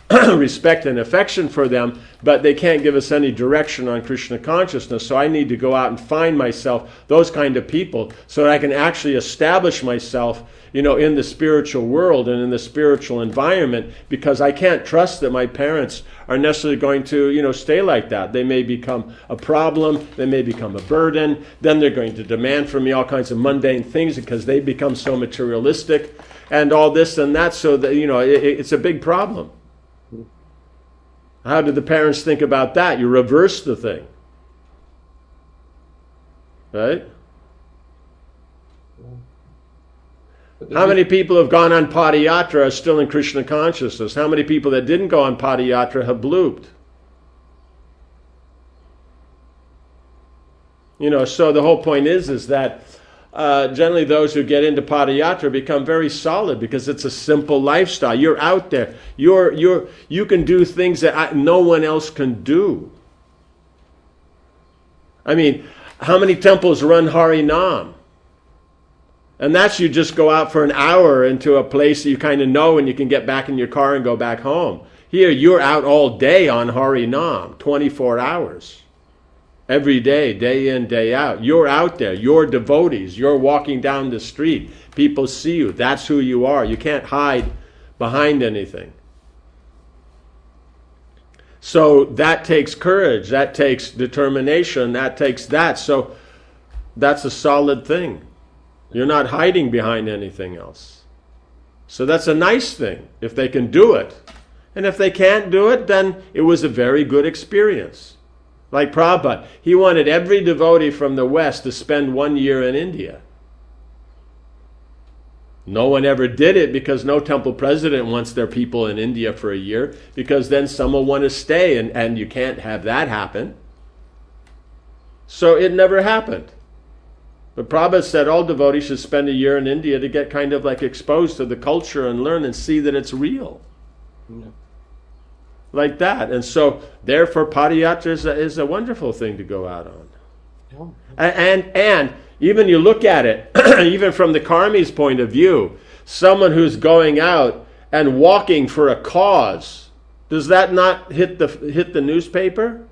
respect and affection for them, but they can't give us any direction on Krishna consciousness. So I need to go out and find myself those kind of people so that I can actually establish myself, you know, in the spiritual world and in the spiritual environment, because I can't trust that my parents are necessarily going to, you know, stay like that. They may become a problem, they may become a burden, then they're going to demand from me all kinds of mundane things because they become so materialistic and all this and that, so that, you know, it, it's a big problem. How did the parents think about that? You reverse the thing. Right? How many people have gone on Padayatra are still in Krishna consciousness? How many people that didn't go on Padayatra have blooped? You know, so the whole point is, is that uh, generally those who get into Padayatra become very solid because it's a simple lifestyle. You're out there. You're, you're, you can do things that I, no one else can do. I mean, how many temples run Hari Nam? And that's you just go out for an hour into a place that you kind of know and you can get back in your car and go back home. Here, you're out all day on Hari Nam, twenty-four hours. Every day, day in, day out. You're out there. You're devotees. You're walking down the street. People see you. That's who you are. You can't hide behind anything. So that takes courage. That takes determination. That takes that. So that's a solid thing. You're not hiding behind anything else. So that's a nice thing, if they can do it. And if they can't do it, then it was a very good experience. Like Prabhupada, he wanted every devotee from the West to spend one year in India. No one ever did it because no temple president wants their people in India for a year, because then some will want to stay, and, and you can't have that happen. So it never happened. But Prabhupada said all devotees should spend a year in India to get kind of like exposed to the culture and learn and see that it's real. Yeah. Like that. And so, therefore, Padayatra is a, is a wonderful thing to go out on. Yeah. And, and, and even you look at it, even from the Karmi's point of view, someone who's going out and walking for a cause, does that not hit the hit the newspaper?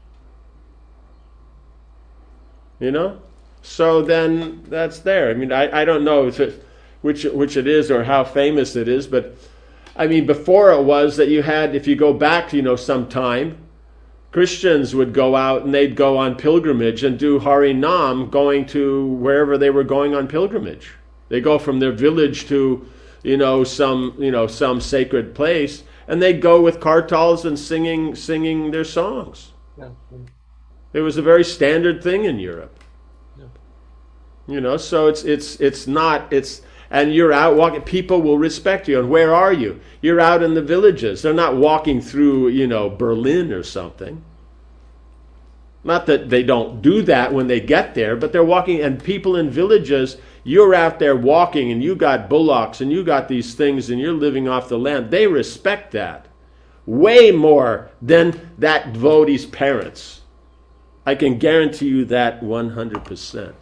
You know? So then that's there. I mean, I, I don't know if it, which which it is or how famous it is, but I mean, before it was that you had, if you go back, you know, some time, Christians would go out and they'd go on pilgrimage and do Hari Nam, going to wherever they were going on pilgrimage. They go from their village to, you know, some you know some sacred place, and they'd go with kartals and singing singing their songs. Yeah. It was a very standard thing in Europe. You know, so it's it's it's not it's and you're out walking. People will respect you. And where are you? You're out in the villages. They're not walking through, you know, Berlin or something. Not that they don't do that when they get there, but they're walking. And people in villages, you're out there walking, and you got bullocks, and you got these things, and you're living off the land. They respect that way more than that devotee's parents. I can guarantee you that one hundred percent.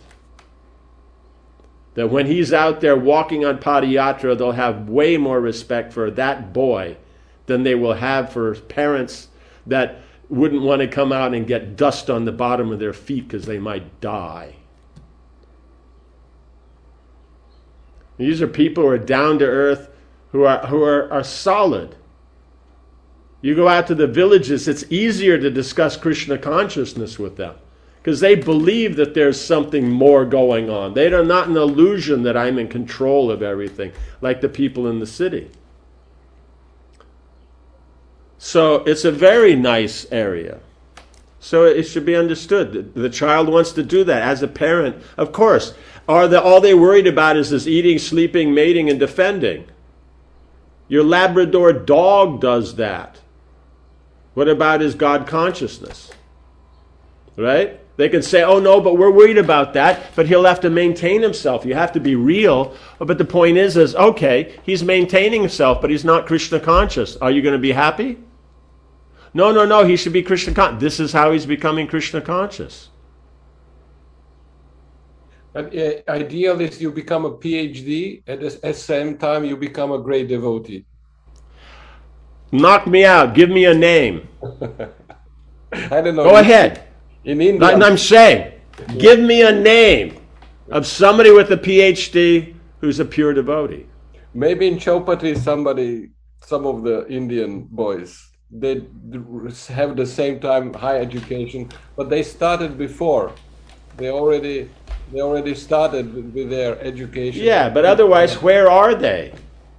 That when he's out there walking on Padayatra, they'll have way more respect for that boy than they will have for parents that wouldn't want to come out and get dust on the bottom of their feet because they might die. These are people who are down to earth, who are who are, are solid. You go out to the villages, it's easier to discuss Krishna consciousness with them, because they believe that there's something more going on. They are not an illusion that I'm in control of everything, like the people in the city. So it's a very nice area. So it should be understood. The child wants to do that. As a parent, of course, are the, all they worried about is this eating, sleeping, mating, and defending. Your Labrador dog does that. What about his God consciousness? Right? They can say, oh no, but we're worried about that, but he'll have to maintain himself. You have to be real. But the point is, is okay, he's maintaining himself, but he's not Krishna conscious. Are you going to be happy? No, no, no, he should be Krishna conscious. This is how he's becoming Krishna conscious. But uh, ideal is you become a PhD, at the same time you become a great devotee. Knock me out. Give me a name. I don't know. Go ahead. In India, And I'm saying, give me a name of somebody with a P H D who's a pure devotee. maybe in Chaupati, somebody, some of the Indian boys, they have the same time high education, but they started before. They already, they already started with, with their education. Yeah, but otherwise, where are they?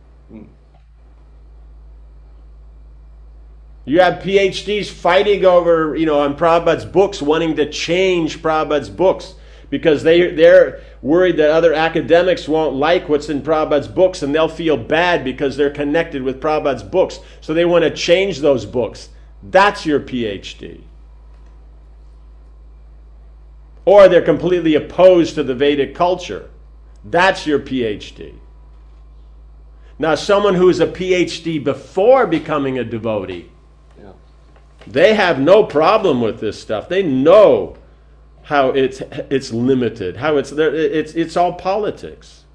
You have P H Ds fighting over, you know, on Prabhupada's books, wanting to change Prabhupada's books because they, they're worried that other academics won't like what's in Prabhupada's books and they'll feel bad because they're connected with Prabhupada's books. So they want to change those books. That's your P H D. Or they're completely opposed to the Vedic culture. That's your P H D. Now, someone who's a P H D before becoming a devotee, they have no problem with this stuff. They know how it's it's limited, how it's it's it's all politics.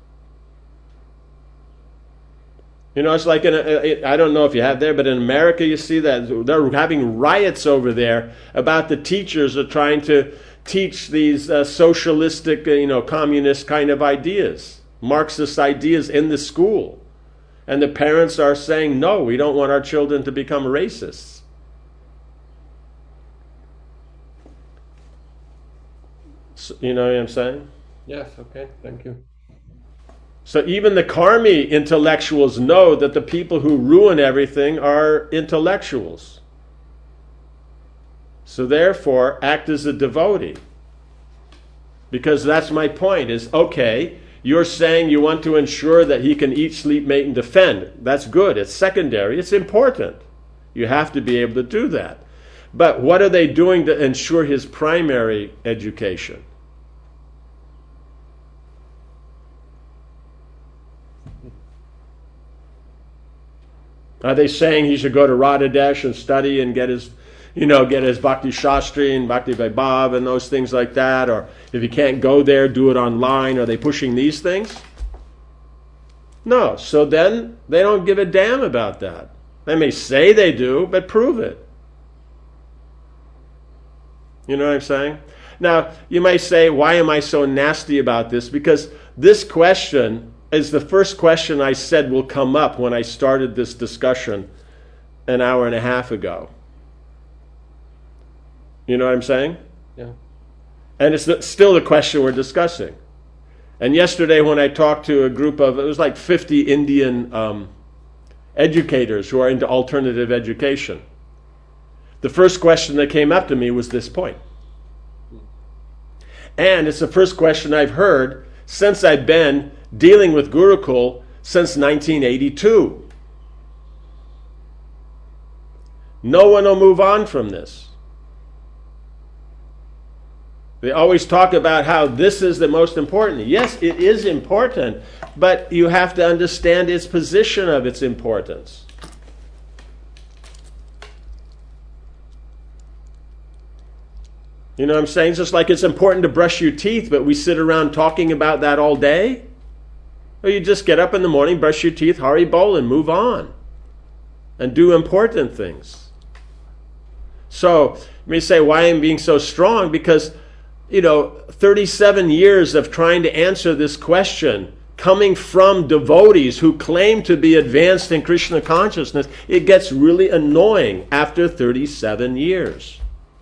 You know, it's like in a, I don't know if you have there, but in America you see that they're having riots over there about the teachers are trying to teach these uh, socialistic, uh, you know, communist kind of ideas, Marxist ideas in the school, and the parents are saying no, we don't want our children to become racists. You know what I'm saying? Yes, okay, thank you. So even the Karmi intellectuals know that the people who ruin everything are intellectuals. So therefore, act as a devotee. Because that's my point, is, okay, you're saying you want to ensure that he can eat, sleep, mate, and defend. That's good, it's secondary, it's important. You have to be able to do that. But what are they doing to ensure his primary education? Are they saying he should go to Radhadesh and study and get his, you know, get his Bhakti Shastri and Bhakti Vaibhav and those things like that? Or if he can't go there, do it online? Are they pushing these things? No. So then they don't give a damn about that. They may say they do, but prove it. You know what I'm saying? Now, you may say, why am I so nasty about this? Because this question is the first question I said will come up when I started this discussion an hour and a half ago. You know what I'm saying? Yeah. And it's the, still the question we're discussing. And yesterday when I talked to a group of, it was like fifty Indian um, educators who are into alternative education, the first question that came up to me was this point. And it's the first question I've heard since I've been dealing with Gurukul since nineteen eighty-two. No one will move on from this. They always talk about how this is the most important. Yes, it is important, but you have to understand its position of its importance. You know what I'm saying? It's just like it's important to brush your teeth, but we sit around talking about that all day. Or you just get up in the morning, brush your teeth, Hari Bol, and move on. And do important things. So, you may say, why am I being so strong? Because, you know, thirty-seven years of trying to answer this question, coming from devotees who claim to be advanced in Krishna consciousness, it gets really annoying after thirty-seven years.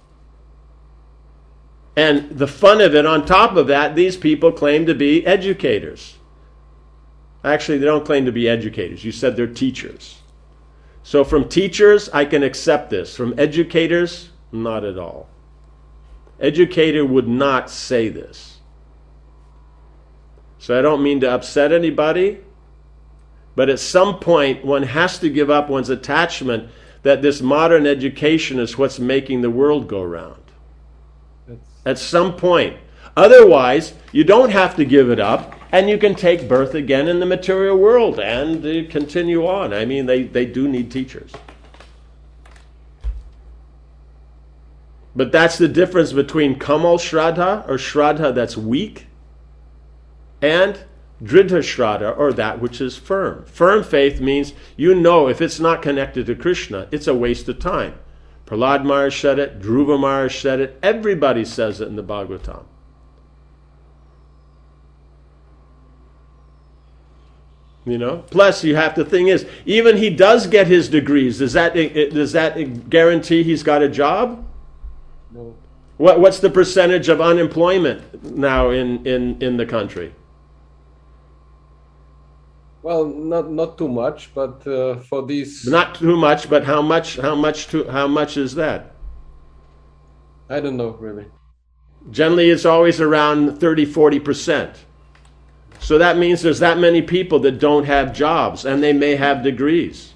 And the fun of it, on top of that, these people claim to be educators. Actually, they don't claim to be educators. You said they're teachers. So from teachers, I can accept this. From educators, not at all. Educator would not say this. So I don't mean to upset anybody, but at some point, one has to give up one's attachment that this modern education is what's making the world go round. At some point. Otherwise, you don't have to give it up, and you can take birth again in the material world and uh, continue on. I mean, they, they do need teachers. But that's the difference between Kamal Shraddha, or Shraddha that's weak, and Dridha Shraddha, or that which is firm. Firm faith means you know if it's not connected to Krishna, it's a waste of time. Prahlad Maharaj said it, Dhruva Maharaj said it, everybody says it in the Bhagavatam. You know? Plus, you have, the thing is, even he does get his degrees. Does that, does that guarantee he's got a job? No. What, what's the percentage of unemployment now in, in, in the country? Well, not not too much, but uh, for these, not too much, but how much? How much? To how much is that? I don't know really. Generally, it's always around thirty, forty percent. So that means there's that many people that don't have jobs, and they may have degrees.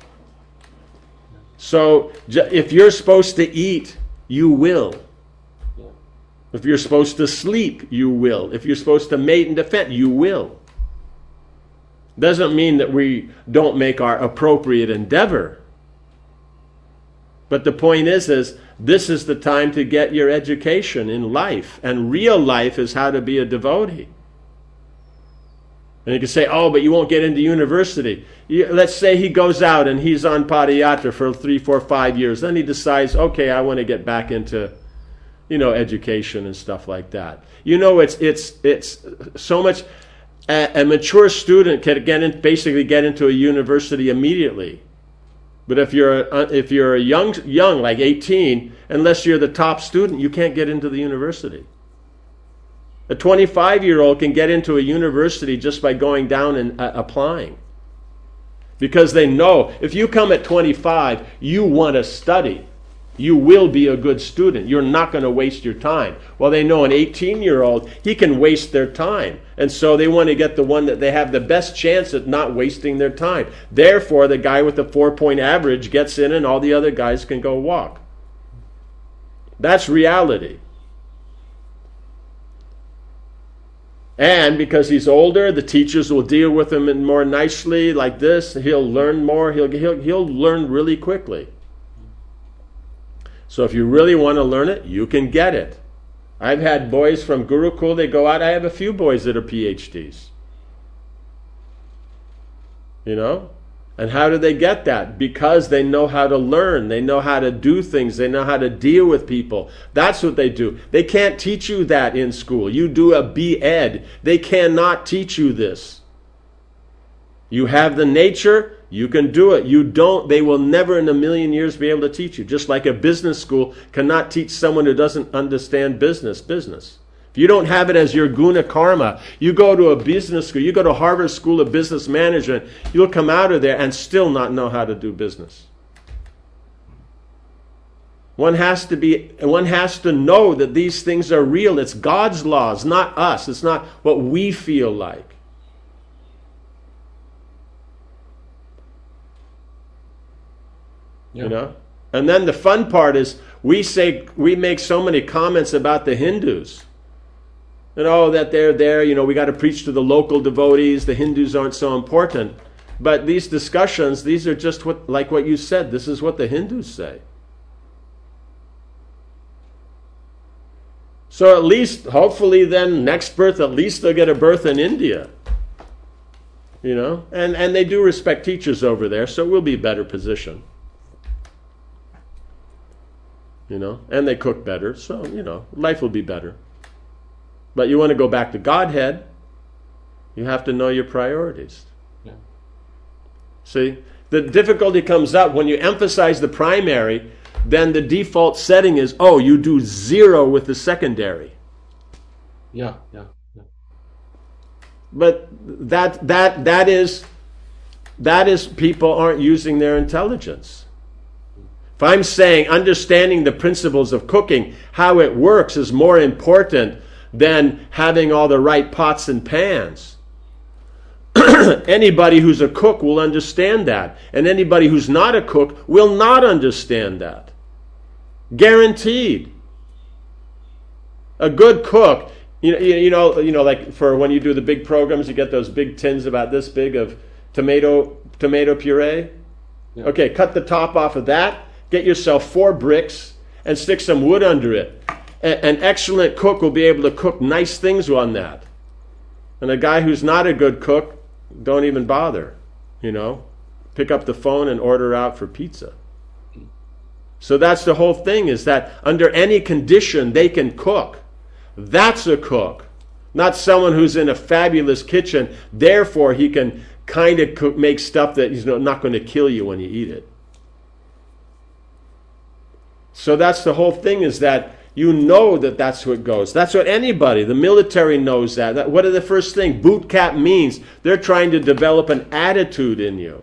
So if you're supposed to eat, you will. If you're supposed to sleep, you will. If you're supposed to mate and defend, you will. Doesn't mean that we don't make our appropriate endeavor. But the point is, is this is the time to get your education in life. And real life is how to be a devotee. And you can say, oh, but you won't get into university. You, let's say he goes out and he's on Padayatra for three, four, five years. Then he decides, okay, I want to get back into, you know, education and stuff like that. You know, it's it's it's so much. A, a mature student can get in, basically get into a university immediately. But if you're a, if you're a young young like eighteen, unless you're the top student, you can't get into the university. A twenty-five-year-old can get into a university just by going down and uh, applying. Because they know if you come at twenty-five, you want to study. You will be a good student. You're not going to waste your time. Well, they know an eighteen-year-old, he can waste their time. And so they want to get the one that they have the best chance at not wasting their time. Therefore, the guy with the four-point average gets in and all the other guys can go walk. That's reality. And because he's older, the teachers will deal with him more nicely like this. He'll learn more. He'll, he'll, he'll learn really quickly. So if you really want to learn it, you can get it. I've had boys from Gurukul, they go out. I have a few boys that are P H Ds. You know? And how do they get that? Because they know how to learn. They know how to do things. They know how to deal with people. That's what they do. They can't teach you that in school. You do a B Ed. They cannot teach you this. You have the nature, you can do it. You don't, they will never in a million years be able to teach you. Just like a business school cannot teach someone who doesn't understand business, business. If you don't have it as your guna karma, you go to a business school, you go to Harvard School of Business Management, you'll come out of there and still not know how to do business. One has to be, one has to know that these things are real. It's God's laws, not us. It's not what we feel like. Yeah. You know? And then the fun part is we say we make so many comments about the Hindus. And oh, that they're there, you know, we got to preach to the local devotees, the Hindus aren't so important. But these discussions, these are just what, like what you said, this is what the Hindus say. So at least, hopefully then, next birth, at least they'll get a birth in India. You know? And, and they do respect teachers over there, so we'll be a better position. You know, and they cook better, so, you know, life will be better. But you want to go back to Godhead, you have to know your priorities. Yeah. See, the difficulty comes up when you emphasize the primary, then the default setting is, oh, you do zero with the secondary. Yeah, yeah, yeah. But that that that is that is people aren't using their intelligence. If I'm saying understanding the principles of cooking, how it works is more important than having all the right pots and pans. Anybody who's a cook will understand that. And anybody who's not a cook will not understand that. Guaranteed. A good cook, you know, you know, you know, like for when you do the big programs, you get those big tins about this big of tomato tomato puree. Yeah. Okay, cut the top off of that. Get yourself four bricks and stick some wood under it. A- an excellent cook will be able to cook nice things on that. And a guy who's not a good cook, don't even bother, you know. Pick up the phone and order out for pizza. So that's the whole thing, is that under any condition they can cook. That's a cook. Not someone who's in a fabulous kitchen, therefore he can kind of cook, make stuff that he's not going to kill you when you eat it. So that's the whole thing, is that you know that that's what goes. That's what anybody, the military knows that. that what are the first thing? Boot camp means they're trying to develop an attitude in you.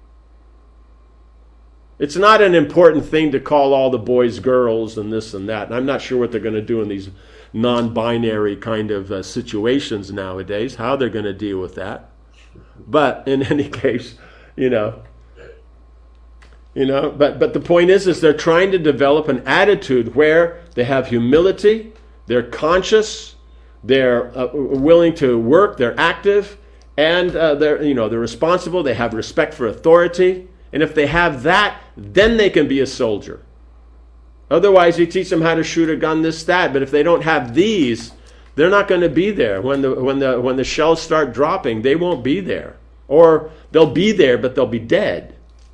It's not an important thing to call all the boys girls and this and that. And I'm not sure what they're going to do in these non-binary kind of uh, situations nowadays, how they're going to deal with that. But in any case, you know, you know, but, but the point is, is they're trying to develop an attitude where they have humility, they're conscious, they're uh, willing to work, they're active, and uh, they're, you know, they're responsible, they have respect for authority. And if they have that, then they can be a soldier. Otherwise, you teach them how to shoot a gun, this, that. But if they don't have these, they're not going to be there. When the when the when the shells start dropping, they won't be there. Or they'll be there, but they'll be dead.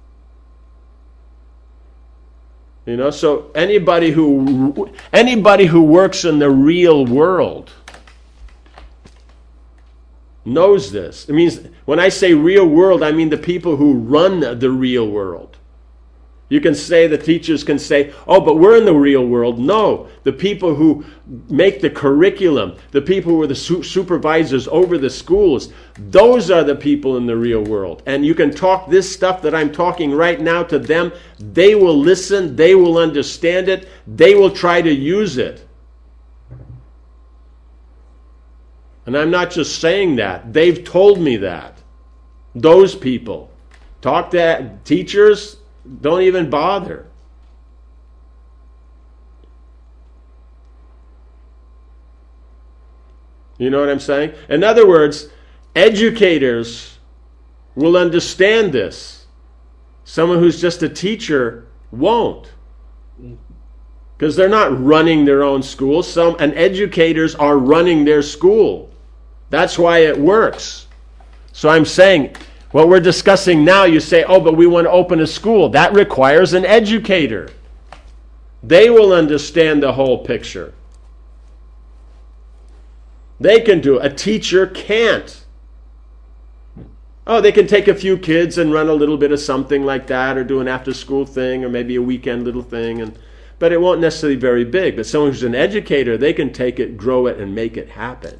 You know, so anybody who anybody who works in the real world knows this. It means, when I say real world, I mean the people who run the real world. You can say, the teachers can say, oh, but we're in the real world. No, the people who make the curriculum, the people who are the su- supervisors over the schools, those are the people in the real world. And you can talk this stuff that I'm talking right now to them. They will listen. They will understand it. They will try to use it. And I'm not just saying that. They've told me that. Those people. Talk to teachers, don't even bother. You know what I'm saying? In other words, educators will understand this. Someone who's just a teacher won't. Because they're not running their own school. Some and educators are running their school. That's why it works. So I'm saying, what we're discussing now, you say, oh, but we want to open a school. That requires an educator. They will understand the whole picture. They can do it. A teacher can't. Oh, they can take a few kids and run a little bit of something like that, or do an after-school thing, or maybe a weekend little thing, and but it won't necessarily be very big. But someone who's an educator, they can take it, grow it, and make it happen.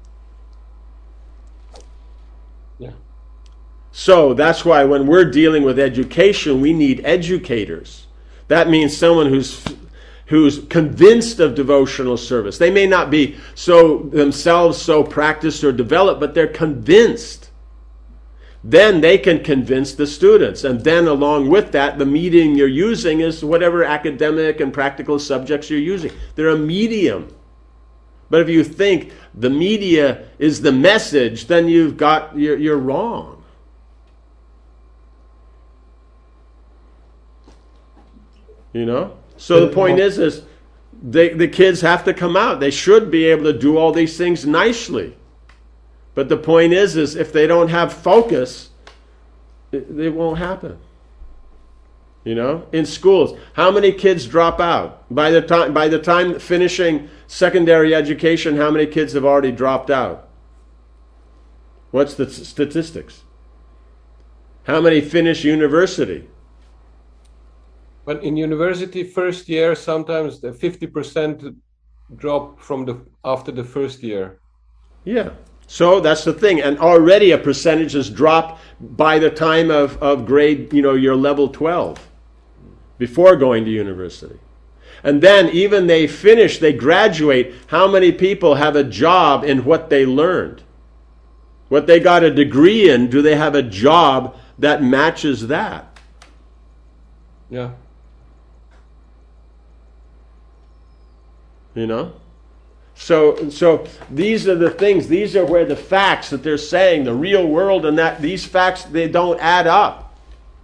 Yeah. So that's why when we're dealing with education, we need educators. That means someone who's who's convinced of devotional service. They may not be so themselves so practiced or developed, but they're convinced. Then they can convince the students. And then along with that, the medium you're using is whatever academic and practical subjects you're using. They're a medium. But if you think the media is the message, then you've got you're, you're wrong. You know? So the point is, is they, the kids have to come out. They should be able to do all these things nicely. But the point is, is if they don't have focus, it, it won't happen. You know, in schools, how many kids drop out? By the time, by the time finishing secondary education, how many kids have already dropped out? What's the statistics? How many finish university? But in university, first year, sometimes the fifty percent drop from the after the first year. Yeah. So that's the thing. And already a percentage has dropped by the time of, of grade, you know, your level twelve, before going to university. And then even they finish, they graduate, how many people have a job in what they learned? What they got a degree in, do they have a job that matches that? Yeah. You know? So so these are the things, these are where the facts that they're saying, the real world, and that these facts, they don't add up.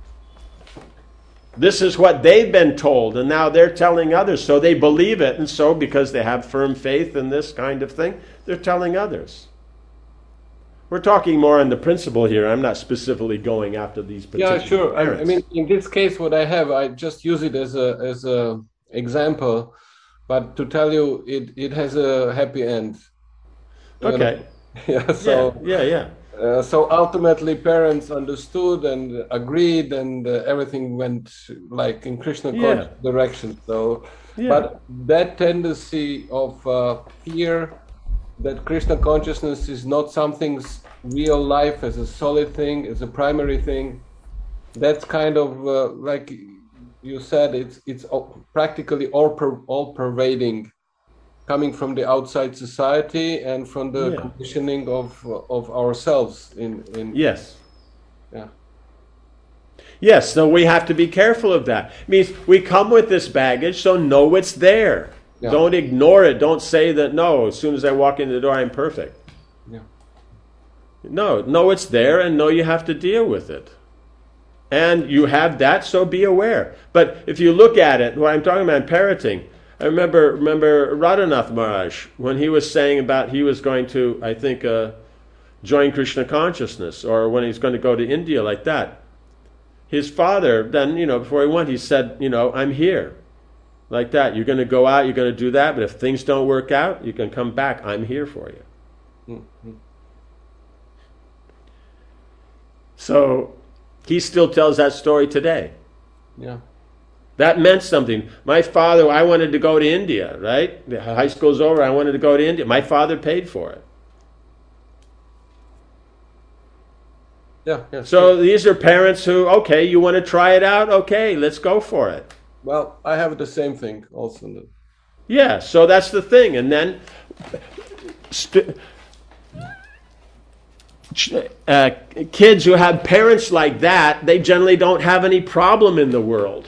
This is what they've been told, and now they're telling others. So they believe it, and so because they have firm faith in this kind of thing, they're telling others. We're talking more on the principle here. I'm not specifically going after these particular Yeah, sure. I, I parents. mean, in this case, what I have, I just use it as a as a example, but to tell you, it it has a happy end. You Okay. know? Yeah. So yeah, yeah, yeah. uh, so ultimately, parents understood and agreed, and uh, everything went like in Krishna Yeah. conscious direction. So, Yeah. but that tendency of uh, fear that Krishna consciousness is not something's real life as a solid thing, as a primary thing. That's kind of uh, like you said, it's it's all, practically all per, all pervading, coming from the outside society and from the Yeah. conditioning of of ourselves. In in Yes. yeah. Yes, so we have to be careful of that. It means we come with this baggage, so know it's there. Yeah. Don't ignore it. Don't say that, no, as soon as I walk in the door, I'm perfect. Yeah. No, know it's there and know you have to deal with it. And you have that, so be aware. But if you look at it, what I'm talking about, parroting, I remember remember Radhanath Maharaj, when he was saying about he was going to, I think, uh, join Krishna consciousness, or when he's going to go to India like that. His father, then, you know, before he went, he said, you know, I'm here. Like that. You're going to go out, you're going to do that, but if things don't work out, you can come back. I'm here for you. Mm-hmm. So he still tells that story today. Yeah. That meant something. My father, I wanted to go to India, right? The high school's over, I wanted to go to India. My father paid for it. Yeah. Yeah. So these are parents who, okay, you want to try it out? Okay, let's go for it. Well, I have the same thing also. Yeah, so that's the thing. And then st- uh, kids who have parents like that, they generally don't have any problem in the world.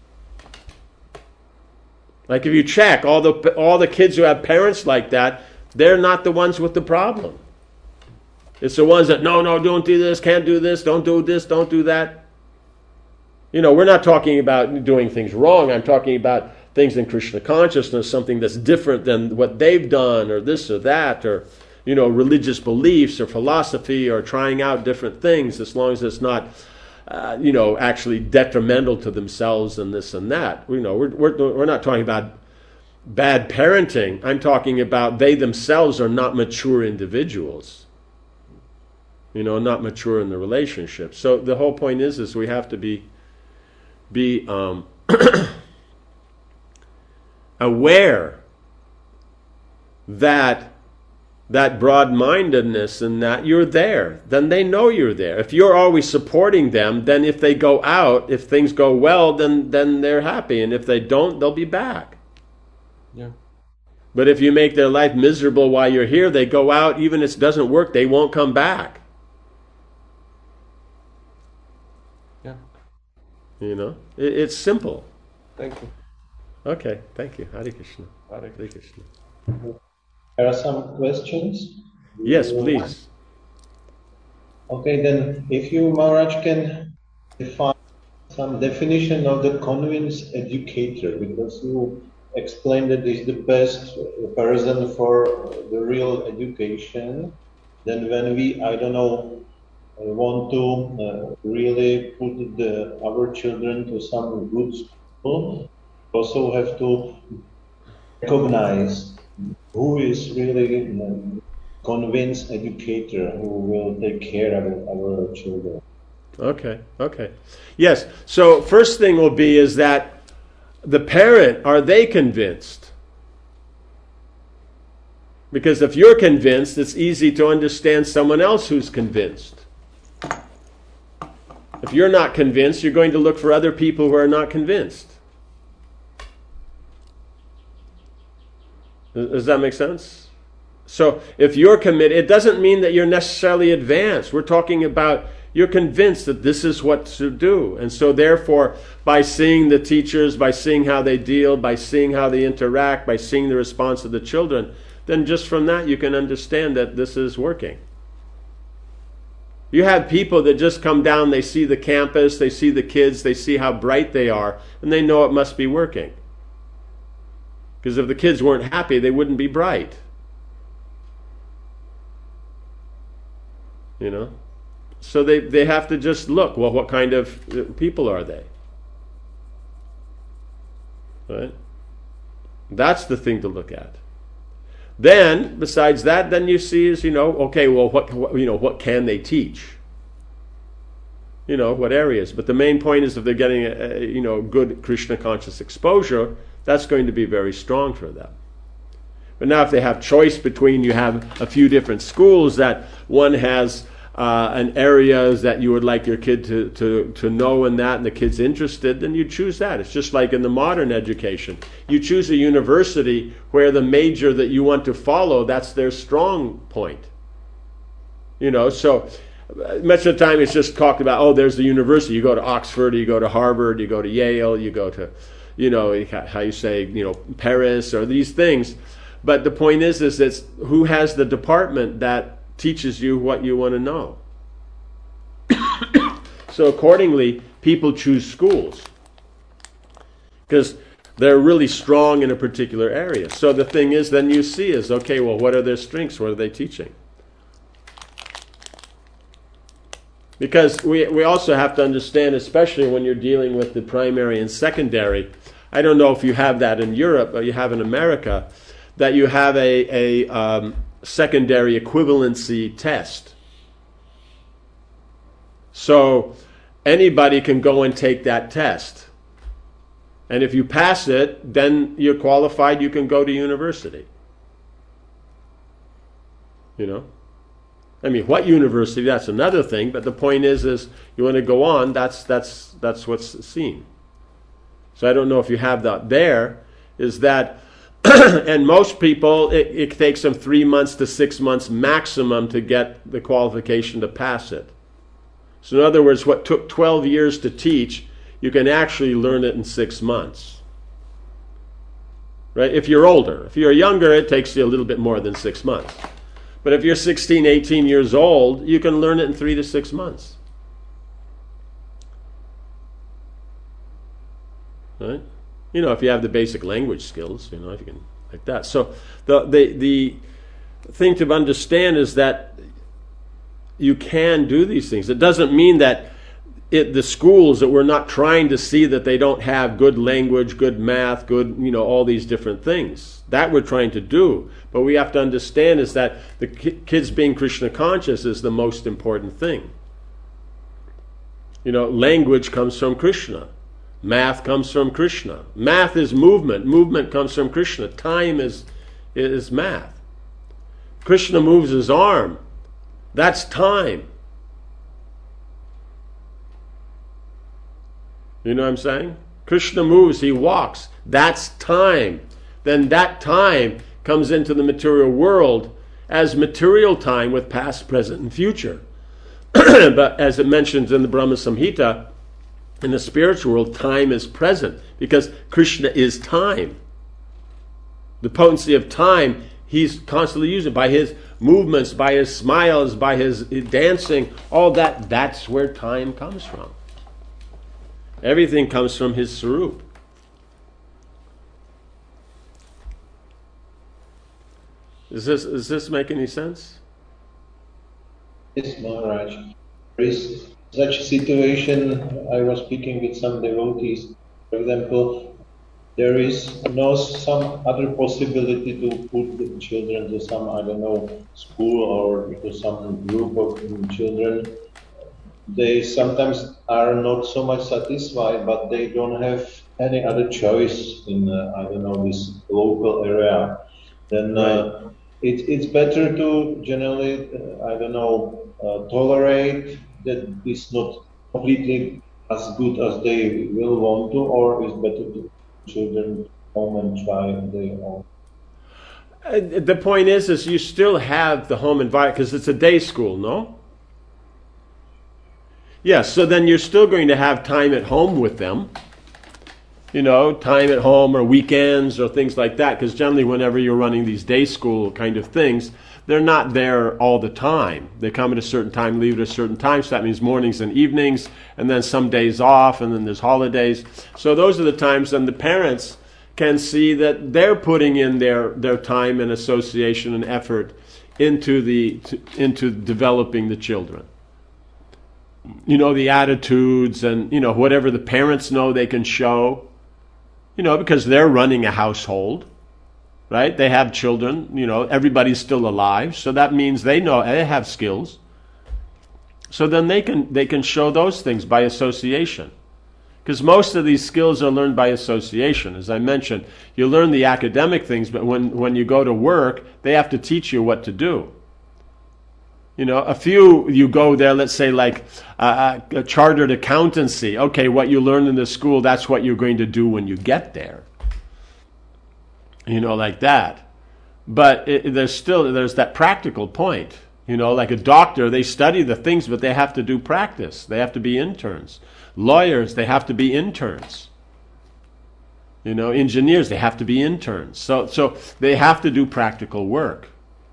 Like if you check, all the all the kids who have parents like that, they're not the ones with the problem. It's the ones that, no, no, don't do this, can't do this, don't do this, don't do that. You know, we're not talking about doing things wrong. I'm talking about things in Krishna consciousness, something that's different than what they've done, or this or that, or, you know, religious beliefs or philosophy, or trying out different things, as long as it's not, uh, you know, actually detrimental to themselves and this and that. You know, we're, we're, we're not talking about bad parenting. I'm talking about they themselves are not mature individuals. You know, not mature in the relationship. So the whole point is, is we have to be be um, aware that that broad-mindedness and that you're there. Then they know you're there. If you're always supporting them, then if they go out, if things go well, then then they're happy, and if they don't, they'll be back. Yeah. But if you make their life miserable while you're here, they go out. Even if it doesn't work, they won't come back. You know, it, it's simple. Thank you. Okay, thank you. Hare Krishna. Hare Hare Krishna. There are some questions? Yes, please. Okay, then if you, Maharaj, can define some definition of the convinced educator, because you explained that he's the best person for the real education. Then when we, I don't know, want to uh, really put the, our children to some good school, also have to recognize who is really a convinced educator who will take care of our children. Okay, okay. Yes, so first thing will be is that the parent, are they convinced? Because if you're convinced, it's easy to understand someone else who's convinced. If you're not convinced, you're going to look for other people who are not convinced. Does that make sense? So if you're committed, it doesn't mean that you're necessarily advanced. We're talking about you're convinced that this is what to do. And so therefore, by seeing the teachers, by seeing how they deal, by seeing how they interact, by seeing the response of the children, then just from that you can understand that this is working. You have people that just come down, they see the campus, they see the kids, they see how bright they are, and they know it must be working. Because if the kids weren't happy, they wouldn't be bright. You know? So they, they have to just look, well, what kind of people are they? Right? That's the thing to look at. Then, besides that, then you see is, you know, okay, well, what, what you know, what can they teach? You know, what areas? But the main point is if they're getting a, a you know good Krishna conscious exposure, that's going to be very strong for them. But now, if they have choice between, you have a few different schools that one has uh, an areas that you would like your kid to, to, to know in that, and the kid's interested, then you choose that. It's just like in the modern education. You choose a university where the major that you want to follow, that's their strong point. You know, so much of the time it's just talked about, oh, there's the university. You go to Oxford, you go to Harvard, you go to Yale, you go to, you know, how you say, you know, Paris, or these things. But the point is, is it's who has the department that teaches you what you want to know. So accordingly, people choose schools because they're really strong in a particular area. So the thing is, then you see is, okay, well, what are their strengths? What are they teaching? Because we, we also have to understand, especially when you're dealing with the primary and secondary, I don't know if you have that in Europe, or you have in America, that you have a, a um, secondary equivalency test. So anybody can go and take that test. And if you pass it, then you're qualified, you can go to university. You know? I mean, what university, that's another thing, but the point is, is you want to go on, that's that's that's what's seen. So I don't know if you have that there, is that and most people, it, it takes them three months to six months maximum to get the qualification to pass it. So in other words, what took twelve years to teach, you can actually learn it in six months. Right? If you're older. If you're younger, it takes you a little bit more than six months. But if you're sixteen, eighteen years old, you can learn it in three to six months. Right? You know, if you have the basic language skills, you know, if you can, like that. So the the the thing to understand is that you can do these things. It doesn't mean that it, the schools, that we're not trying to see that they don't have good language, good math, good, you know, all these different things. That we're trying to do. But we have to understand is that the ki- kids being Krishna conscious is the most important thing. You know, language comes from Krishna. Math comes from Krishna. Math is movement. Movement comes from Krishna. Time is, is math. Krishna moves his arm. That's time. You know what I'm saying? Krishna moves, he walks. That's time. Then that time comes into the material world as material time with past, present, and future. But as it mentions in the Brahma Samhita, in the spiritual world, time is present because Krishna is time. The potency of time, he's constantly using by his movements, by his smiles, by his dancing, all that, that's where time comes from. Everything comes from his Sarup. Is this, does this make any sense? Yes, Maharaj. There is such a situation, I was speaking with some devotees, for example, there is no some other possibility to put the children to some, I don't know, school or to some group of children. They sometimes are not so much satisfied, but they don't have any other choice in, uh, I don't know, this local area. Then uh, it, it's better to generally, uh, I don't know, uh, tolerate that it's not completely as good as they will want to, or it's better to children home and try their own. Uh, the point is, is you still have the home environment because it's a day school, no? Yes, so then you're still going to have time at home with them. You know, time at home or weekends or things like that, because generally whenever you're running these day school kind of things, they're not there all the time. They come at a certain time, leave at a certain time, so that means mornings and evenings, and then some days off, and then there's holidays. So those are the times when the parents can see that they're putting in their, their time and association and effort into the to, into developing the children. You know, the attitudes and, you know, whatever the parents know they can show, you know, because they're running a household, right? They have children, you know, everybody's still alive. So that means they know, they have skills. So then they can they can show those things by association. Because most of these skills are learned by association. As I mentioned, you learn the academic things, but when, when you go to work, they have to teach you what to do. You know, a few, you go there, let's say like uh, a chartered accountancy. Okay, what you learn in the school, that's what you're going to do when you get there. You know, like that. But it, there's still, there's that practical point. You know, like a doctor, they study the things, but they have to do practice. They have to be interns. Lawyers, they have to be interns. You know, engineers, they have to be interns. So, so they have to do practical work.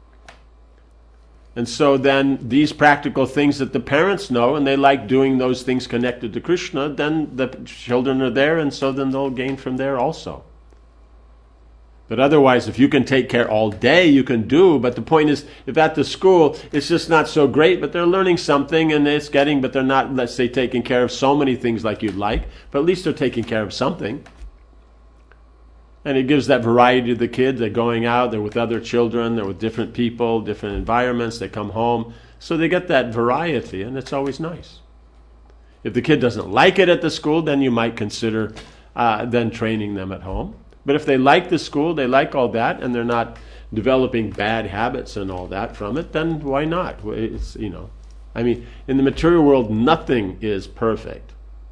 And so then these practical things that the parents know, and they like doing those things connected to Krishna, then the children are there, and so then they'll gain from there also. But otherwise, if you can take care all day, you can do. But the point is, if at the school, it's just not so great, but they're learning something, and it's getting, but they're not, let's say, taking care of so many things like you'd like, but at least they're taking care of something. And it gives that variety to the kids. They're going out, they're with other children, they're with different people, different environments, they come home. So they get that variety, and it's always nice. If the kid doesn't like it at the school, then you might consider uh, then training them at home. But if they like the school, they like all that, and they're not developing bad habits and all that from it, then why not? It's, you know, I mean, in the material world, nothing is perfect.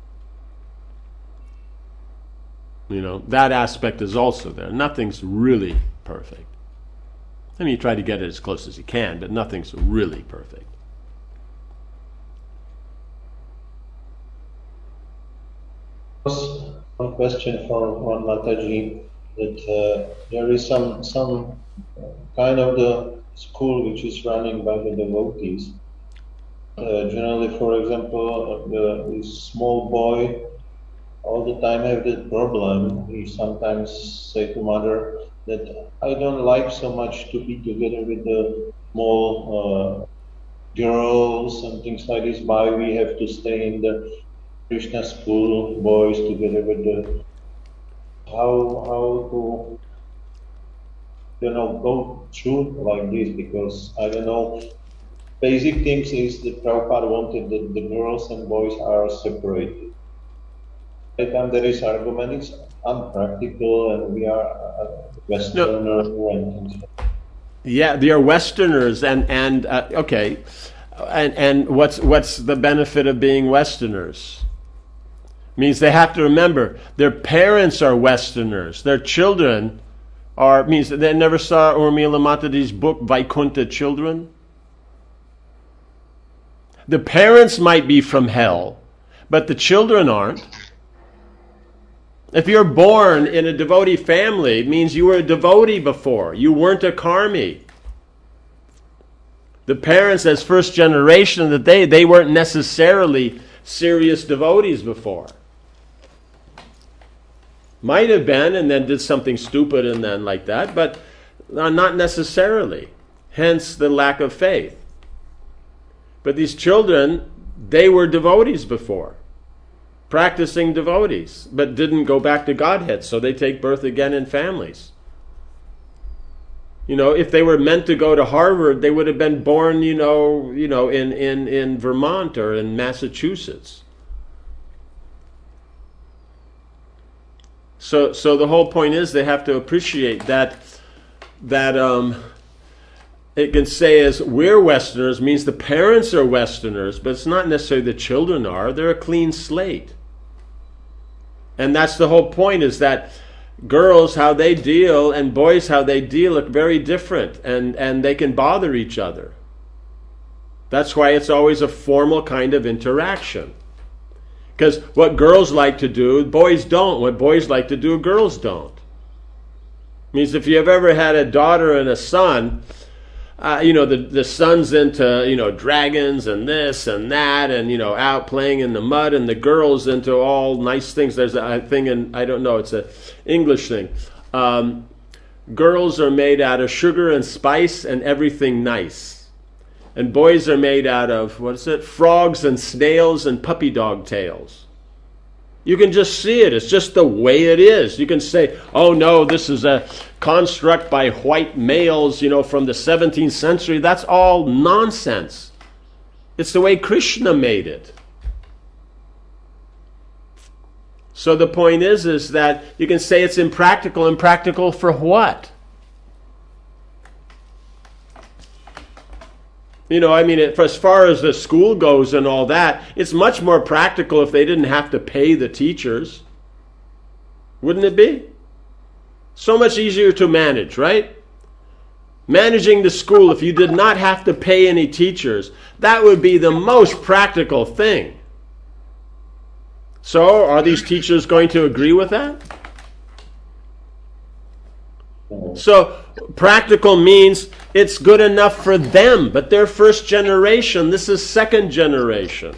You know, that aspect is also there. Nothing's really perfect. I mean, you try to get it as close as you can, but nothing's really perfect. One question from one Mataji, that uh, there is some some kind of the school which is running by the devotees. Uh, generally, for example, the this small boy all the time have that problem. He sometimes say to mother that I don't like so much to be together with the small uh, girls and things like this. Why we have to stay in the Krishna school, boys together with the how how to you know go through like this, because I don't know. Basic things is that Prabhupada wanted that the girls and boys are separated. Every time there is argument, it's unpractical, and we are uh, Westerners no. and things like that. Yeah, they are Westerners, and and uh, okay, and and what's what's the benefit of being Westerners? Means they have to remember their parents are Westerners, their children are, means they never saw Urmila Mataji's book Vaikuntha Children. The parents might be from hell, but the children aren't. If you're born in a devotee family, it means you were a devotee before. You weren't a karmi. The parents, as first generation of the day, they weren't necessarily serious devotees before. Might have been, and then did something stupid and then like that, but not necessarily. Hence the lack of faith. But these children, they were devotees before. Practicing devotees, but didn't go back to Godhead, so they take birth again in families. You know, if they were meant to go to Harvard, they would have been born, you know, you know, in, in, in Vermont or in Massachusetts. So so the whole point is they have to appreciate that that um it can say as we're Westerners means the parents are Westerners, but it's not necessarily the children are. They're a clean slate. And that's the whole point, is that girls, how they deal, and boys, how they deal, are very different, and, and they can bother each other. That's why it's always a formal kind of interaction. Because what girls like to do, boys don't. What boys like to do, girls don't. Means if you have ever had a daughter and a son, Uh, you know, the, the son's into, you know, dragons and this and that and, you know, out playing in the mud, and the girl's into all nice things. There's a thing, and I don't know, it's an English thing. Um, girls are made out of sugar and spice and everything nice. And boys are made out of, what is it, frogs and snails and puppy dog tails. You can just see it. It's just the way it is. You can say, oh no, this is a construct by white males, you know, from the seventeenth century. That's all nonsense. It's the way Krishna made it. So the point is, is that you can say it's impractical. Impractical for what? You know, I mean, it, for as far as the school goes and all that, it's much more practical if they didn't have to pay the teachers. Wouldn't it be? So much easier to manage, right? Managing the school, if you did not have to pay any teachers, that would be the most practical thing. So, are these teachers going to agree with that? So, practical means it's good enough for them, but they're first generation. This is second generation.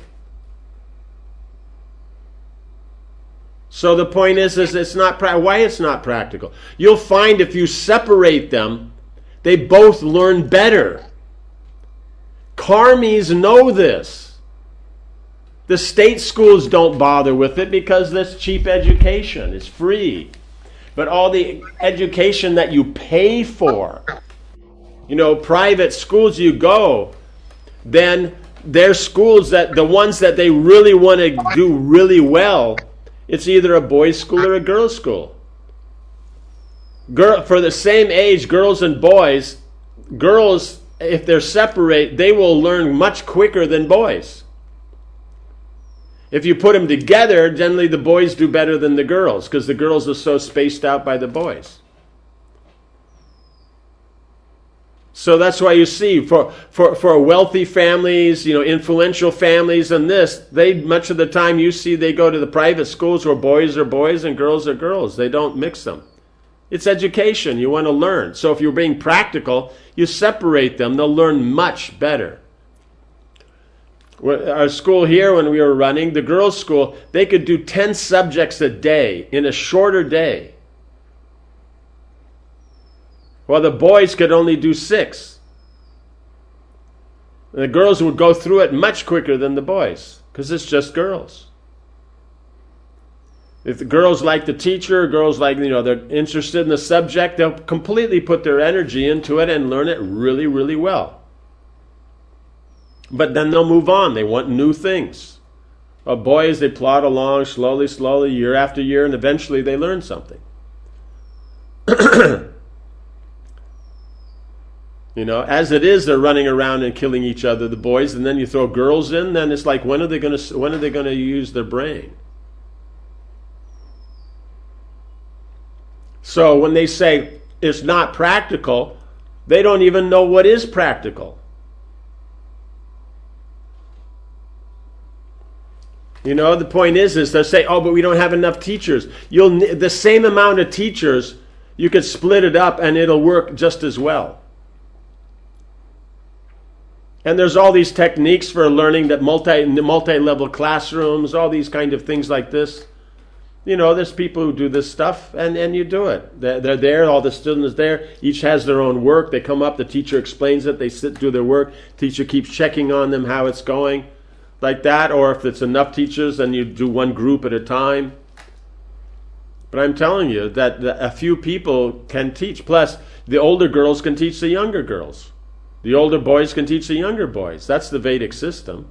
So the point is, is it's not pra- why it's not practical. You'll find if you separate them, they both learn better. Karmis know this. The state schools don't bother with it because that's cheap education. It's free. But all the education that you pay for, you know, private schools you go, then they're schools that, the ones that they really want to do really well, it's either a boys' school or a girls' school. Girl, for the same age, girls and boys, girls, if they're separate, they will learn much quicker than boys. If you put them together, generally the boys do better than the girls because the girls are so spaced out by the boys. So that's why you see for, for, for wealthy families, you know, influential families and this, they much of the time you see they go to the private schools where boys are boys and girls are girls. They don't mix them. It's education. You want to learn. So if you're being practical, you separate them. They'll learn much better. Our school here, when we were running, the girls' school, they could do ten subjects a day in a shorter day. While the boys could only do six. And the girls would go through it much quicker than the boys, because it's just girls. If the girls like the teacher, girls like, you know, they're interested in the subject, they'll completely put their energy into it and learn it really, really well. But then they'll move on. They want new things. Well, boys, they plod along slowly, slowly, year after year, and eventually they learn something. You know, as it is, they're running around and killing each other, the boys, and then you throw girls in, then it's like, when are they going to when are they going to use their brain? So when they say it's not practical, they don't even know what is practical. You know, the point is, is they'll say, oh, but we don't have enough teachers. You'll the same amount of teachers, you could split it up and it'll work just as well. And there's all these techniques for learning, that multi, multi-level classrooms, all these kind of things like this. You know, there's people who do this stuff, and, and you do it. They're, they're there, all the students there. Each has their own work. They come up, the teacher explains it, they sit, do their work. Teacher keeps checking on them how it's going. Like that, or if it's enough teachers, then you do one group at a time. But I'm telling you that a few people can teach. Plus, the older girls can teach the younger girls. The older boys can teach the younger boys. That's the Vedic system.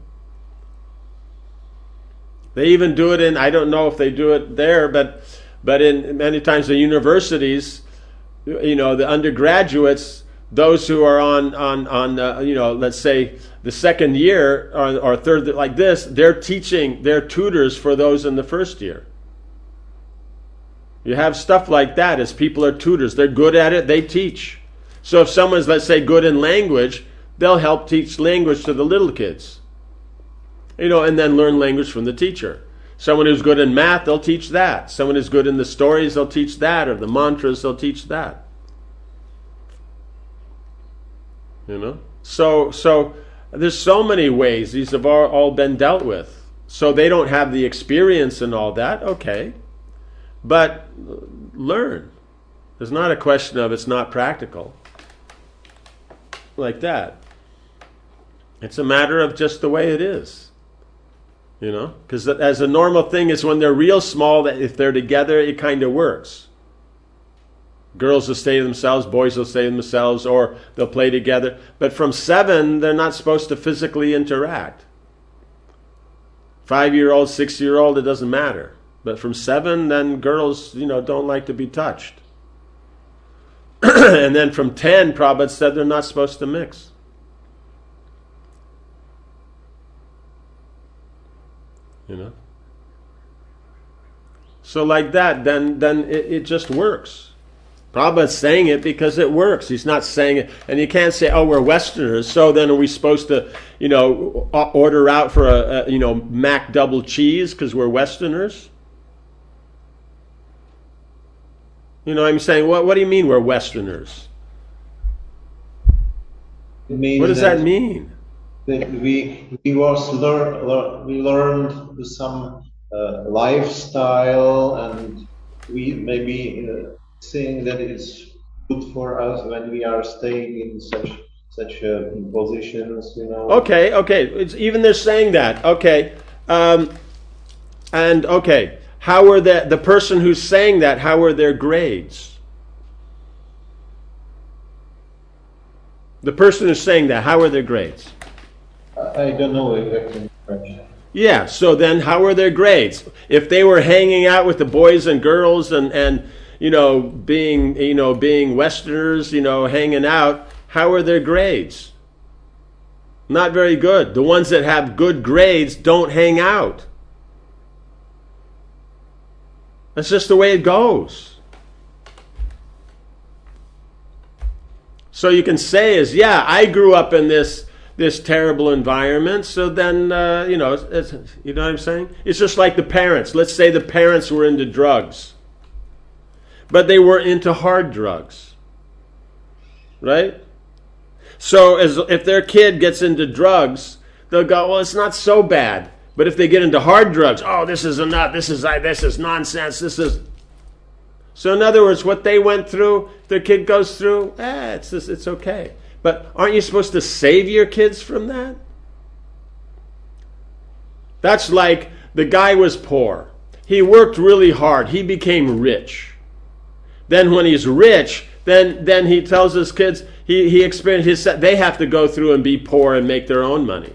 They even do it in, I don't know if they do it there, but but in many times the universities, you know, the undergraduates, those who are on, on, on uh, you know, let's say the second year or, or third, like this, they're teaching, they're tutors for those in the first year. You have stuff like that as people are tutors. They're good at it, they teach. So if someone's, let's say, good in language, they'll help teach language to the little kids. You know, and then learn language from the teacher. Someone who's good in math, they'll teach that. Someone who's good in the stories, they'll teach that. Or the mantras, they'll teach that. You know? So, so there's so many ways these have all, all been dealt with. So they don't have the experience and all that, okay. But learn. There's not a question of it's not practical. Like that. It's a matter of just the way it is. You know? Because as a normal thing is when they're real small, that if they're together, it kind of works. Girls will stay to themselves, boys will stay to themselves, or they'll play together. But from seven, they're not supposed to physically interact. Five-year-old, six-year-old, it doesn't matter. But from seven, then girls, you know, don't like to be touched. And then from ten, Prabhupada said they're not supposed to mix. You know? So like that, then then it, it just works. Prabhupada's saying it because it works. He's not saying it, and you can't say, "Oh, we're Westerners, so then are we supposed to, you know, order out for a, a you know Mac double cheese because we're Westerners?" You know, I'm saying, what? What do you mean we're Westerners? It means what does that, that mean? That we we was learn, learn we learned some uh, lifestyle, and we maybe. Uh, saying that it's good for us when we are staying in such such uh, positions, you know. Okay, okay. It's, even they're saying that. Okay, um, and okay. How are the the person who's saying that? How are their grades? The person who's saying that. How are their grades? I don't know exactly. Yeah. So then, how are their grades? If they were hanging out with the boys and girls and and you know, being, you know, being Westerners, you know, hanging out, how are their grades? Not very good. The ones that have good grades don't hang out. That's just the way it goes. So you can say is, yeah, I grew up in this this terrible environment, so then, uh, you know, it's, you know what I'm saying? It's just like the parents. Let's say the parents were into drugs. But they were into hard drugs, right? So as if their kid gets into drugs, they'll go, well, it's not so bad. But if they get into hard drugs, oh, this is enough, this is this is nonsense, this is... So in other words, what they went through, their kid goes through, eh, it's, just, it's okay. But aren't you supposed to save your kids from that? That's like the guy was poor. He worked really hard. He became rich. Then when he's rich, then then he tells his kids, he, he experienced his, they have to go through and be poor and make their own money.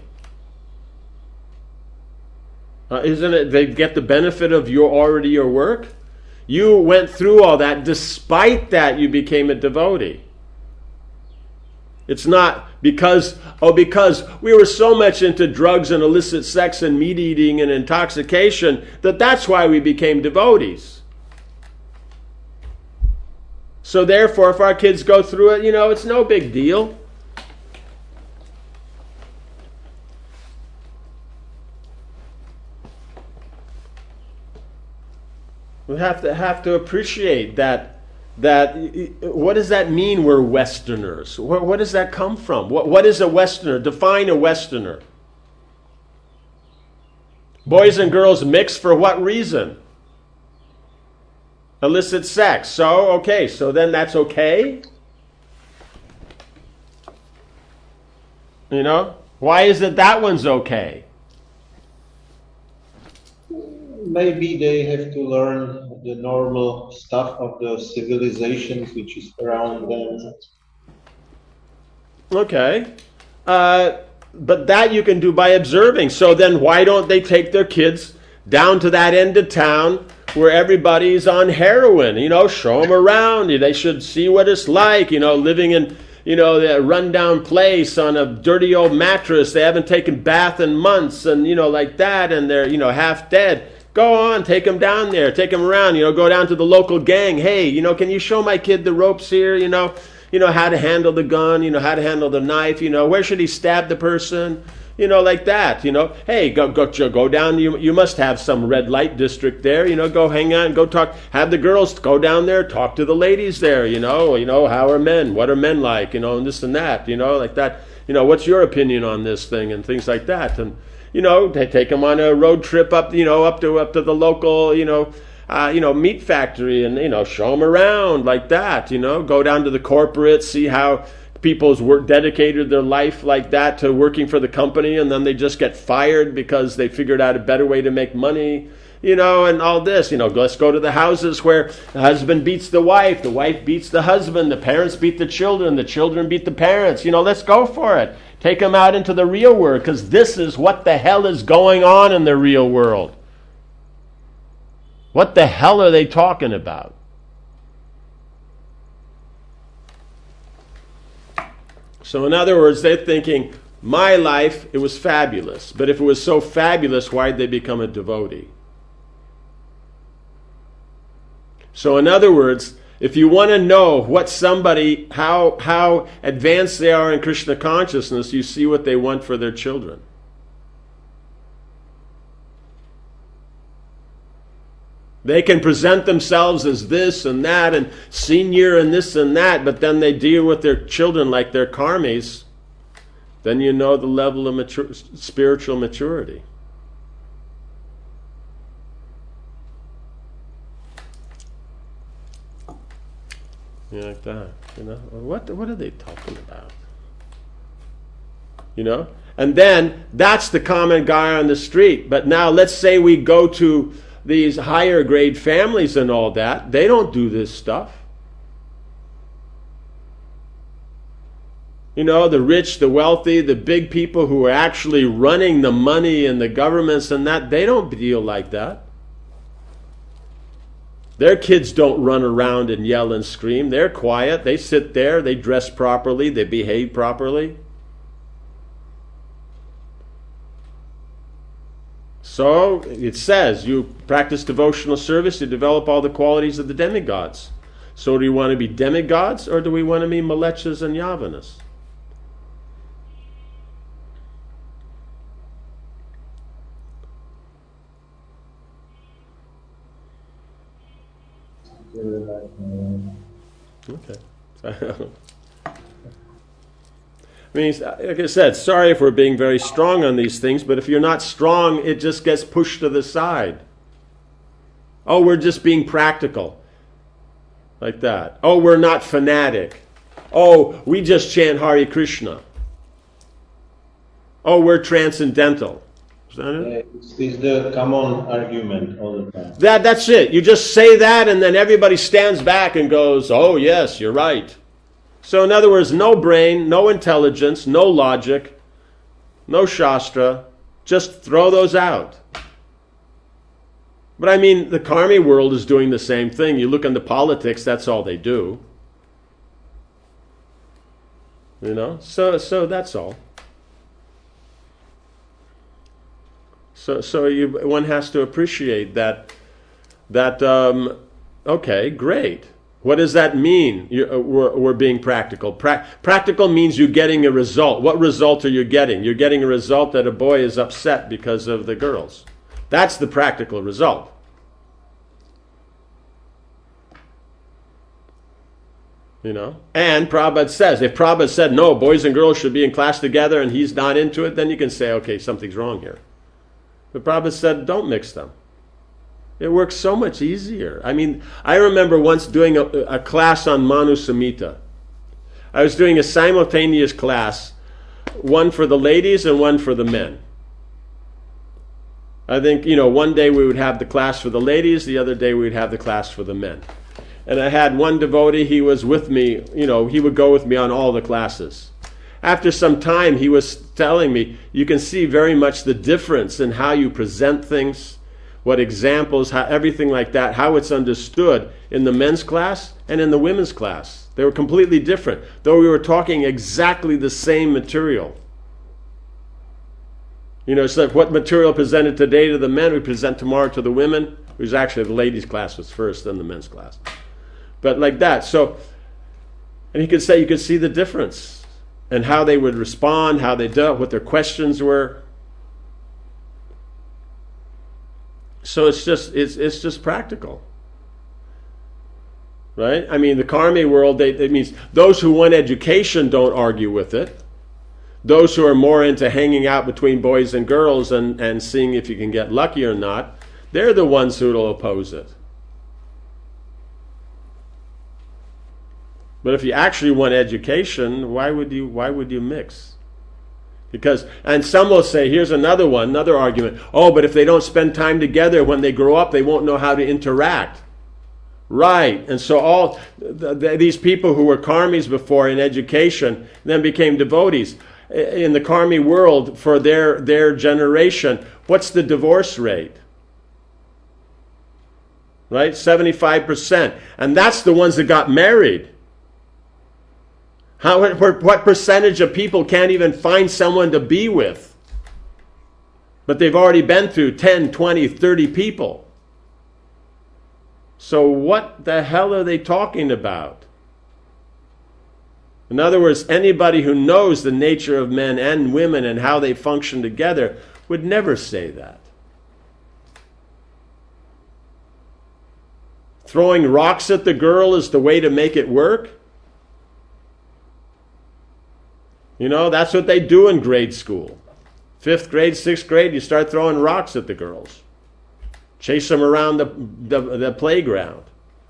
Uh, isn't it, they get the benefit of your already your work? You went through all that. Despite that, you became a devotee. It's not because, oh, because we were so much into drugs and illicit sex and meat eating and intoxication that that's why we became devotees. So therefore, if our kids go through it, you know, it's no big deal. We have to have to appreciate that. That what does that mean? We're Westerners. Where, where does that come from? What what is a Westerner? Define a Westerner. Boys and girls mix for what reason? Illicit sex. So, okay, so then that's okay? You know? Why is it that one's okay? Maybe they have to learn the normal stuff of the civilizations which is around them. Okay. Uh, but that you can do by observing. So then why don't they take their kids down to that end of town where everybody's on heroin, you know, show them around. They should see what it's like, you know, living in, you know, that rundown place on a dirty old mattress. They haven't taken bath in months and, you know, like that, and they're, you know, half dead. Go on, take them down there, take them around, you know, go down to the local gang. Hey, you know, can you show my kid the ropes here, you know, you know, how to handle the gun, you know, how to handle the knife, you know, where should he stab the person? You know, like that, you know. Hey, go go go down. You you must have some red light district there. You know, go hang out and go talk. Have the girls go down there, talk to the ladies there. You know, you know, how are men? What are men like? You know, and this and that. You know, like that. You know, what's your opinion on this thing and things like that. And you know, they take them on a road trip up. You know, up to up to the local. You know, uh, you know, meat factory and, you know, show them around like that, you know, go down to the corporate, see how people's work dedicated their life like that to working for the company, and then they just get fired because they figured out a better way to make money, you know, and all this. You know, let's go to the houses where the husband beats the wife, the wife beats the husband, the parents beat the children, the children beat the parents. You know, let's go for it. Take them out into the real world, because this is what the hell is going on in the real world. What the hell are they talking about? So in other words, they're thinking, my life, it was fabulous. But if it was so fabulous, why did they become a devotee? So in other words, if you want to know what somebody, how, how advanced they are in Krishna consciousness, you see what they want for their children. They can present themselves as this and that and senior and this and that, but then they deal with their children like they're karmis. Then you know the level of mature, spiritual maturity. Yeah, like that. You know, what what are they talking about? You know, and then that's the common guy on the street. But now let's say we go to these higher grade families and all that. They don't do this stuff. You know, the rich, the wealthy, the big people who are actually running the money and the governments and that, they don't deal like that. Their kids don't run around and yell and scream. They're quiet. They sit there. They dress properly. They behave properly. So it says you practice devotional service, you develop all the qualities of the demigods. So do we want to be demigods, or do we want to be Malechas and Yavanas? Okay. I mean, like I said, sorry if we're being very strong on these things, but if you're not strong, it just gets pushed to the side. Oh, we're just being practical. Like that. Oh, we're not fanatic. Oh, we just chant Hare Krishna. Oh, we're transcendental. Is that it? It's, it's the common argument all the time. That, that's it. You just say that, and then everybody stands back and goes, oh, yes, you're right. So in other words, no brain, no intelligence, no logic, no Shastra. Just throw those out. But I mean, the karmi world is doing the same thing. You look into politics, that's all they do. You know? So so that's all. So so you one has to appreciate that that um, okay, great. What does that mean? You're, we're, we're being practical. Pra- practical means you're getting a result. What result are you getting? You're getting a result that a boy is upset because of the girls. That's the practical result. You know? And Prabhupada says, if Prabhupada said, no, boys and girls should be in class together and he's not into it, then you can say, okay, something's wrong here. But Prabhupada said, don't mix them. It works so much easier. I mean, I remember once doing a, a class on Manu Samhita. I was doing a simultaneous class, one for the ladies and one for the men. I think, you know, one day we would have the class for the ladies, the other day we would have the class for the men. And I had one devotee, he was with me, you know, he would go with me on all the classes. After some time, he was telling me, you can see very much the difference in how you present things, what examples, how everything like that, how it's understood in the men's class and in the women's class. They were completely different, though we were talking exactly the same material. You know, it's like what material presented today to the men, we present tomorrow to the women. It was actually the ladies' class was first, then the men's class. But like that. So, and he could say, you could see the difference and how they would respond, how they dealt, what their questions were. So it's just it's it's just practical, right? I mean, the karmi world, they, it means those who want education don't argue with it. Those who are more into hanging out between boys and girls and, and seeing if you can get lucky or not, they're the ones who will oppose it. But if you actually want education, why would you why would you mix? Because, and some will say, here's another one, another argument. Oh, but if they don't spend time together when they grow up, they won't know how to interact. Right. And so all th- th- these people who were karmis before in education then became devotees. In the karmi world, for their, their generation, what's the divorce rate? Right? seventy-five percent. And that's the ones that got married. How, what percentage of people can't even find someone to be with? But they've already been through ten, twenty, thirty people. So what the hell are they talking about? In other words, anybody who knows the nature of men and women and how they function together would never say that. Throwing rocks at the girl is the way to make it work? You know, that's what they do in grade school. Fifth grade, sixth grade, you start throwing rocks at the girls. Chase them around the, the, the playground.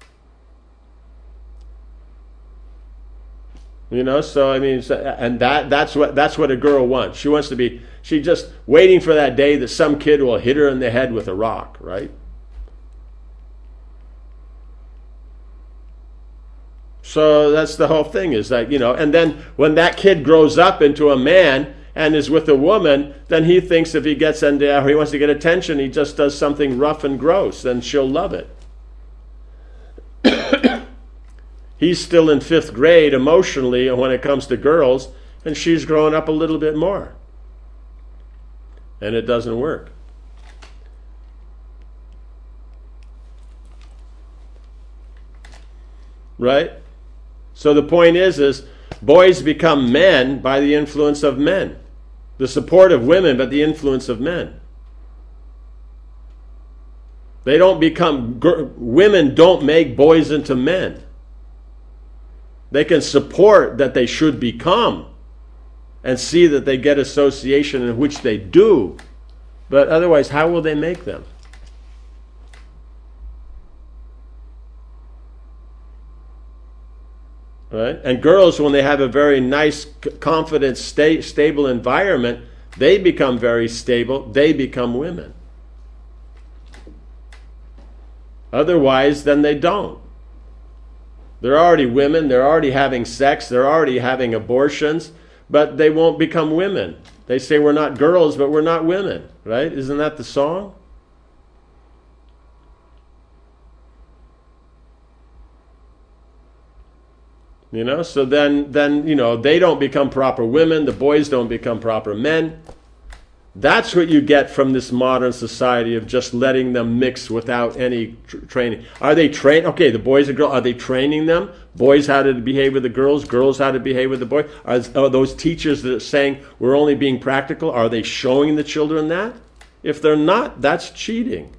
You know, so I mean, and that that's what that's what a girl wants. She wants to be, she's just waiting for that day that some kid will hit her in the head with a rock, right? So that's the whole thing, is that, you know, and then when that kid grows up into a man and is with a woman, then he thinks if he gets into, or he wants to get attention, he just does something rough and gross, then she'll love it. He's still in fifth grade emotionally when it comes to girls, and she's growing up a little bit more. And it doesn't work. Right? So the point is, is boys become men by the influence of men. The support of women, but the influence of men. They don't become, women don't make boys into men. They can support that they should become and see that they get association in which they do. But otherwise, how will they make them? Right? And girls, when they have a very nice, confident, sta- stable environment, they become very stable. They become women. Otherwise, then they don't. They're already women. They're already having sex. They're already having abortions. But they won't become women. They say we're not girls, but we're not women. Right? Isn't that the song? You know, so then, then, you know, they don't become proper women. The boys don't become proper men. That's what you get from this modern society of just letting them mix without any tr- training. Are they trained? Okay, the boys and girls, are they training them? Boys how to behave with the girls, girls how to behave with the boys? Are, are those teachers that are saying we're only being practical, are they showing the children that? If they're not, that's cheating.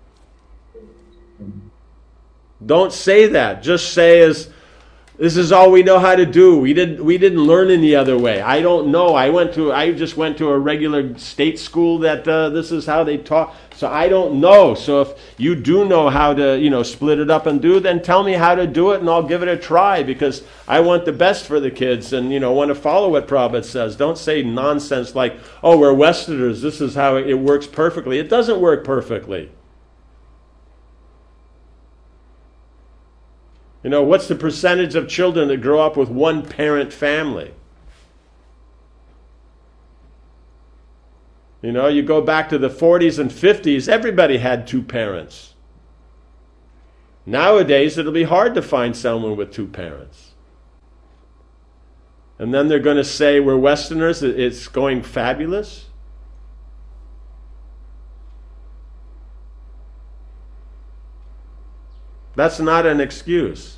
Don't say that. Just say as, this is all we know how to do. We didn't we didn't learn any other way. I don't know. I went to I just went to a regular state school that uh, this is how they taught. So I don't know. So if you do know how to, you know, split it up and do, then tell me how to do it and I'll give it a try, because I want the best for the kids and, you know, want to follow what Prabhupada says. Don't say nonsense like, oh, we're Westerners. This is how it works perfectly. It doesn't work perfectly. You know, what's the percentage of children that grow up with one parent family? You know, you go back to the forties and fifties, everybody had two parents. Nowadays, it'll be hard to find someone with two parents. And then they're going to say, we're Westerners, it's going fabulous. That's not an excuse.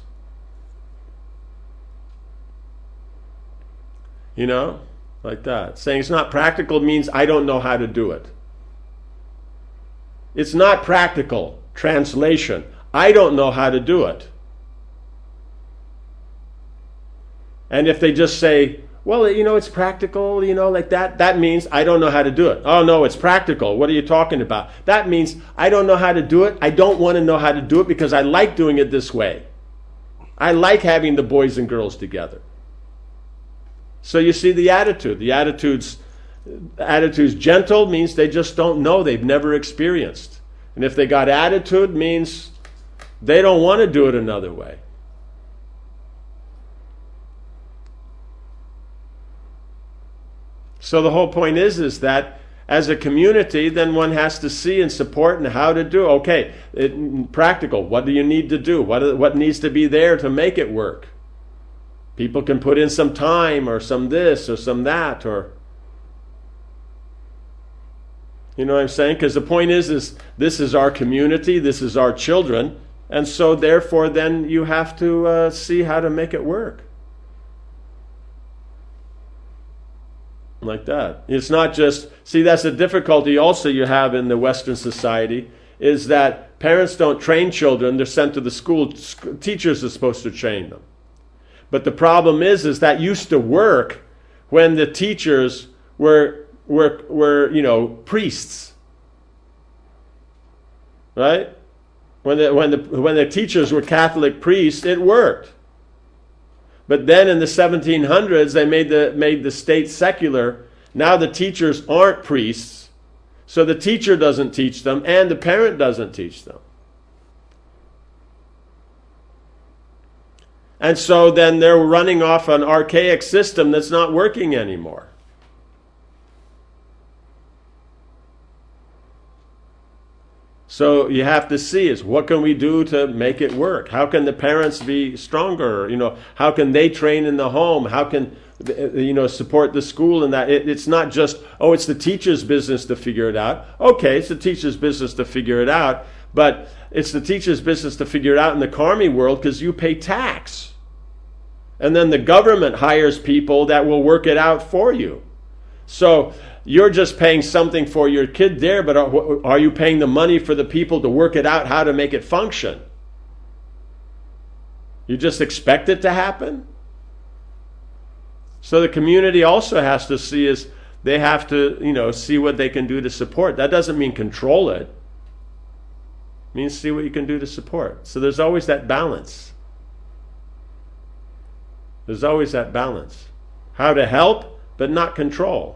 You know, like that. Saying it's not practical means I don't know how to do it. It's not practical. Translation. I don't know how to do it. And if they just say, well, you know, it's practical, you know, like that, that means I don't know how to do it. Oh, no, it's practical. What are you talking about? That means I don't know how to do it. I don't want to know how to do it because I like doing it this way. I like having the boys and girls together. So you see the attitude. The attitude's, attitude's gentle means they just don't know. They've never experienced. And if they got attitude, means they don't want to do it another way. So the whole point is, is that as a community, then one has to see and support and how to do. Okay, it, practical. What do you need to do? What, what needs to be there to make it work? People can put in some time or some this or some that, or you know what I'm saying? Because the point is, is this is our community, this is our children, and so therefore then you have to uh, see how to make it work. Like that. It's not just, see, that's the difficulty also you have in the Western society, is that parents don't train children, they're sent to the school, teachers are supposed to train them. But the problem is, is that used to work when the teachers were, were, were you know, priests. Right? When the, when the, when the teachers were Catholic priests, it worked. But then in the seventeen hundreds, they made the, made the state secular. Now the teachers aren't priests, so the teacher doesn't teach them, and the parent doesn't teach them. And so then they're running off an archaic system that's not working anymore. So you have to see is what can we do to make it work? How can the parents be stronger? You know, how can they train in the home? How can, you know, support the school in that? It, it's not just, oh, it's the teacher's business to figure it out. Okay, it's the teacher's business to figure it out, but it's the teacher's business to figure it out in the karmi world because you pay tax. And then the government hires people that will work it out for you. So you're just paying something for your kid there, but are, are you paying the money for the people to work it out, how to make it function? You just expect it to happen? So the community also has to see is they have to, you know, see what they can do to support. That doesn't mean control it. It means see what you can do to support. So there's always that balance. There's always that balance. How to help, but not control.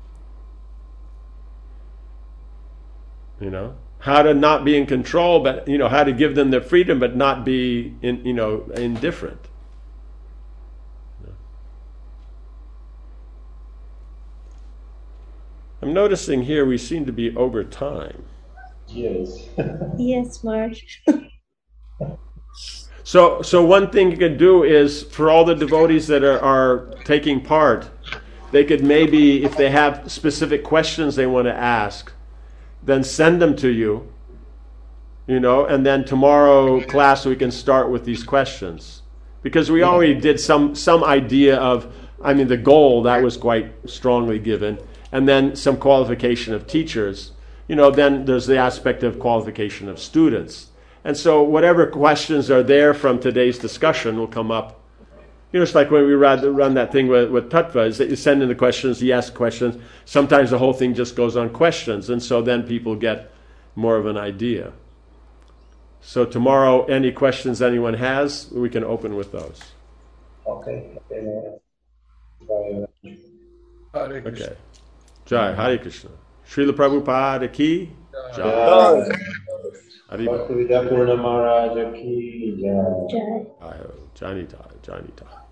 You know, how to not be in control, but, you know, how to give them their freedom, but not be, in, you know, indifferent. You know? I'm noticing here we seem to be over time. Yes. Yes, Marge. So, so one thing you could do is, for all the devotees that are, are taking part, they could maybe, if they have specific questions they want to ask, then send them to you, you know, and then tomorrow class we can start with these questions. Because we already did some, some idea of, I mean, the goal, that was quite strongly given, and then some qualification of teachers. You know, then there's the aspect of qualification of students. And so whatever questions are there from today's discussion will come up. You know, it's like when we run, run that thing with, with Tattva, is that you send in the questions, you ask questions. Sometimes the whole thing just goes on questions, and so then people get more of an idea. So tomorrow, any questions anyone has, we can open with those. Okay. Hare Krishna. Okay. Jai, Hare Krishna. Srila Prabhupada ki Jai. Jai. Haribo. Bhaktivedanta Purna Maharaja ki Jai. Jai. Janita, Janita.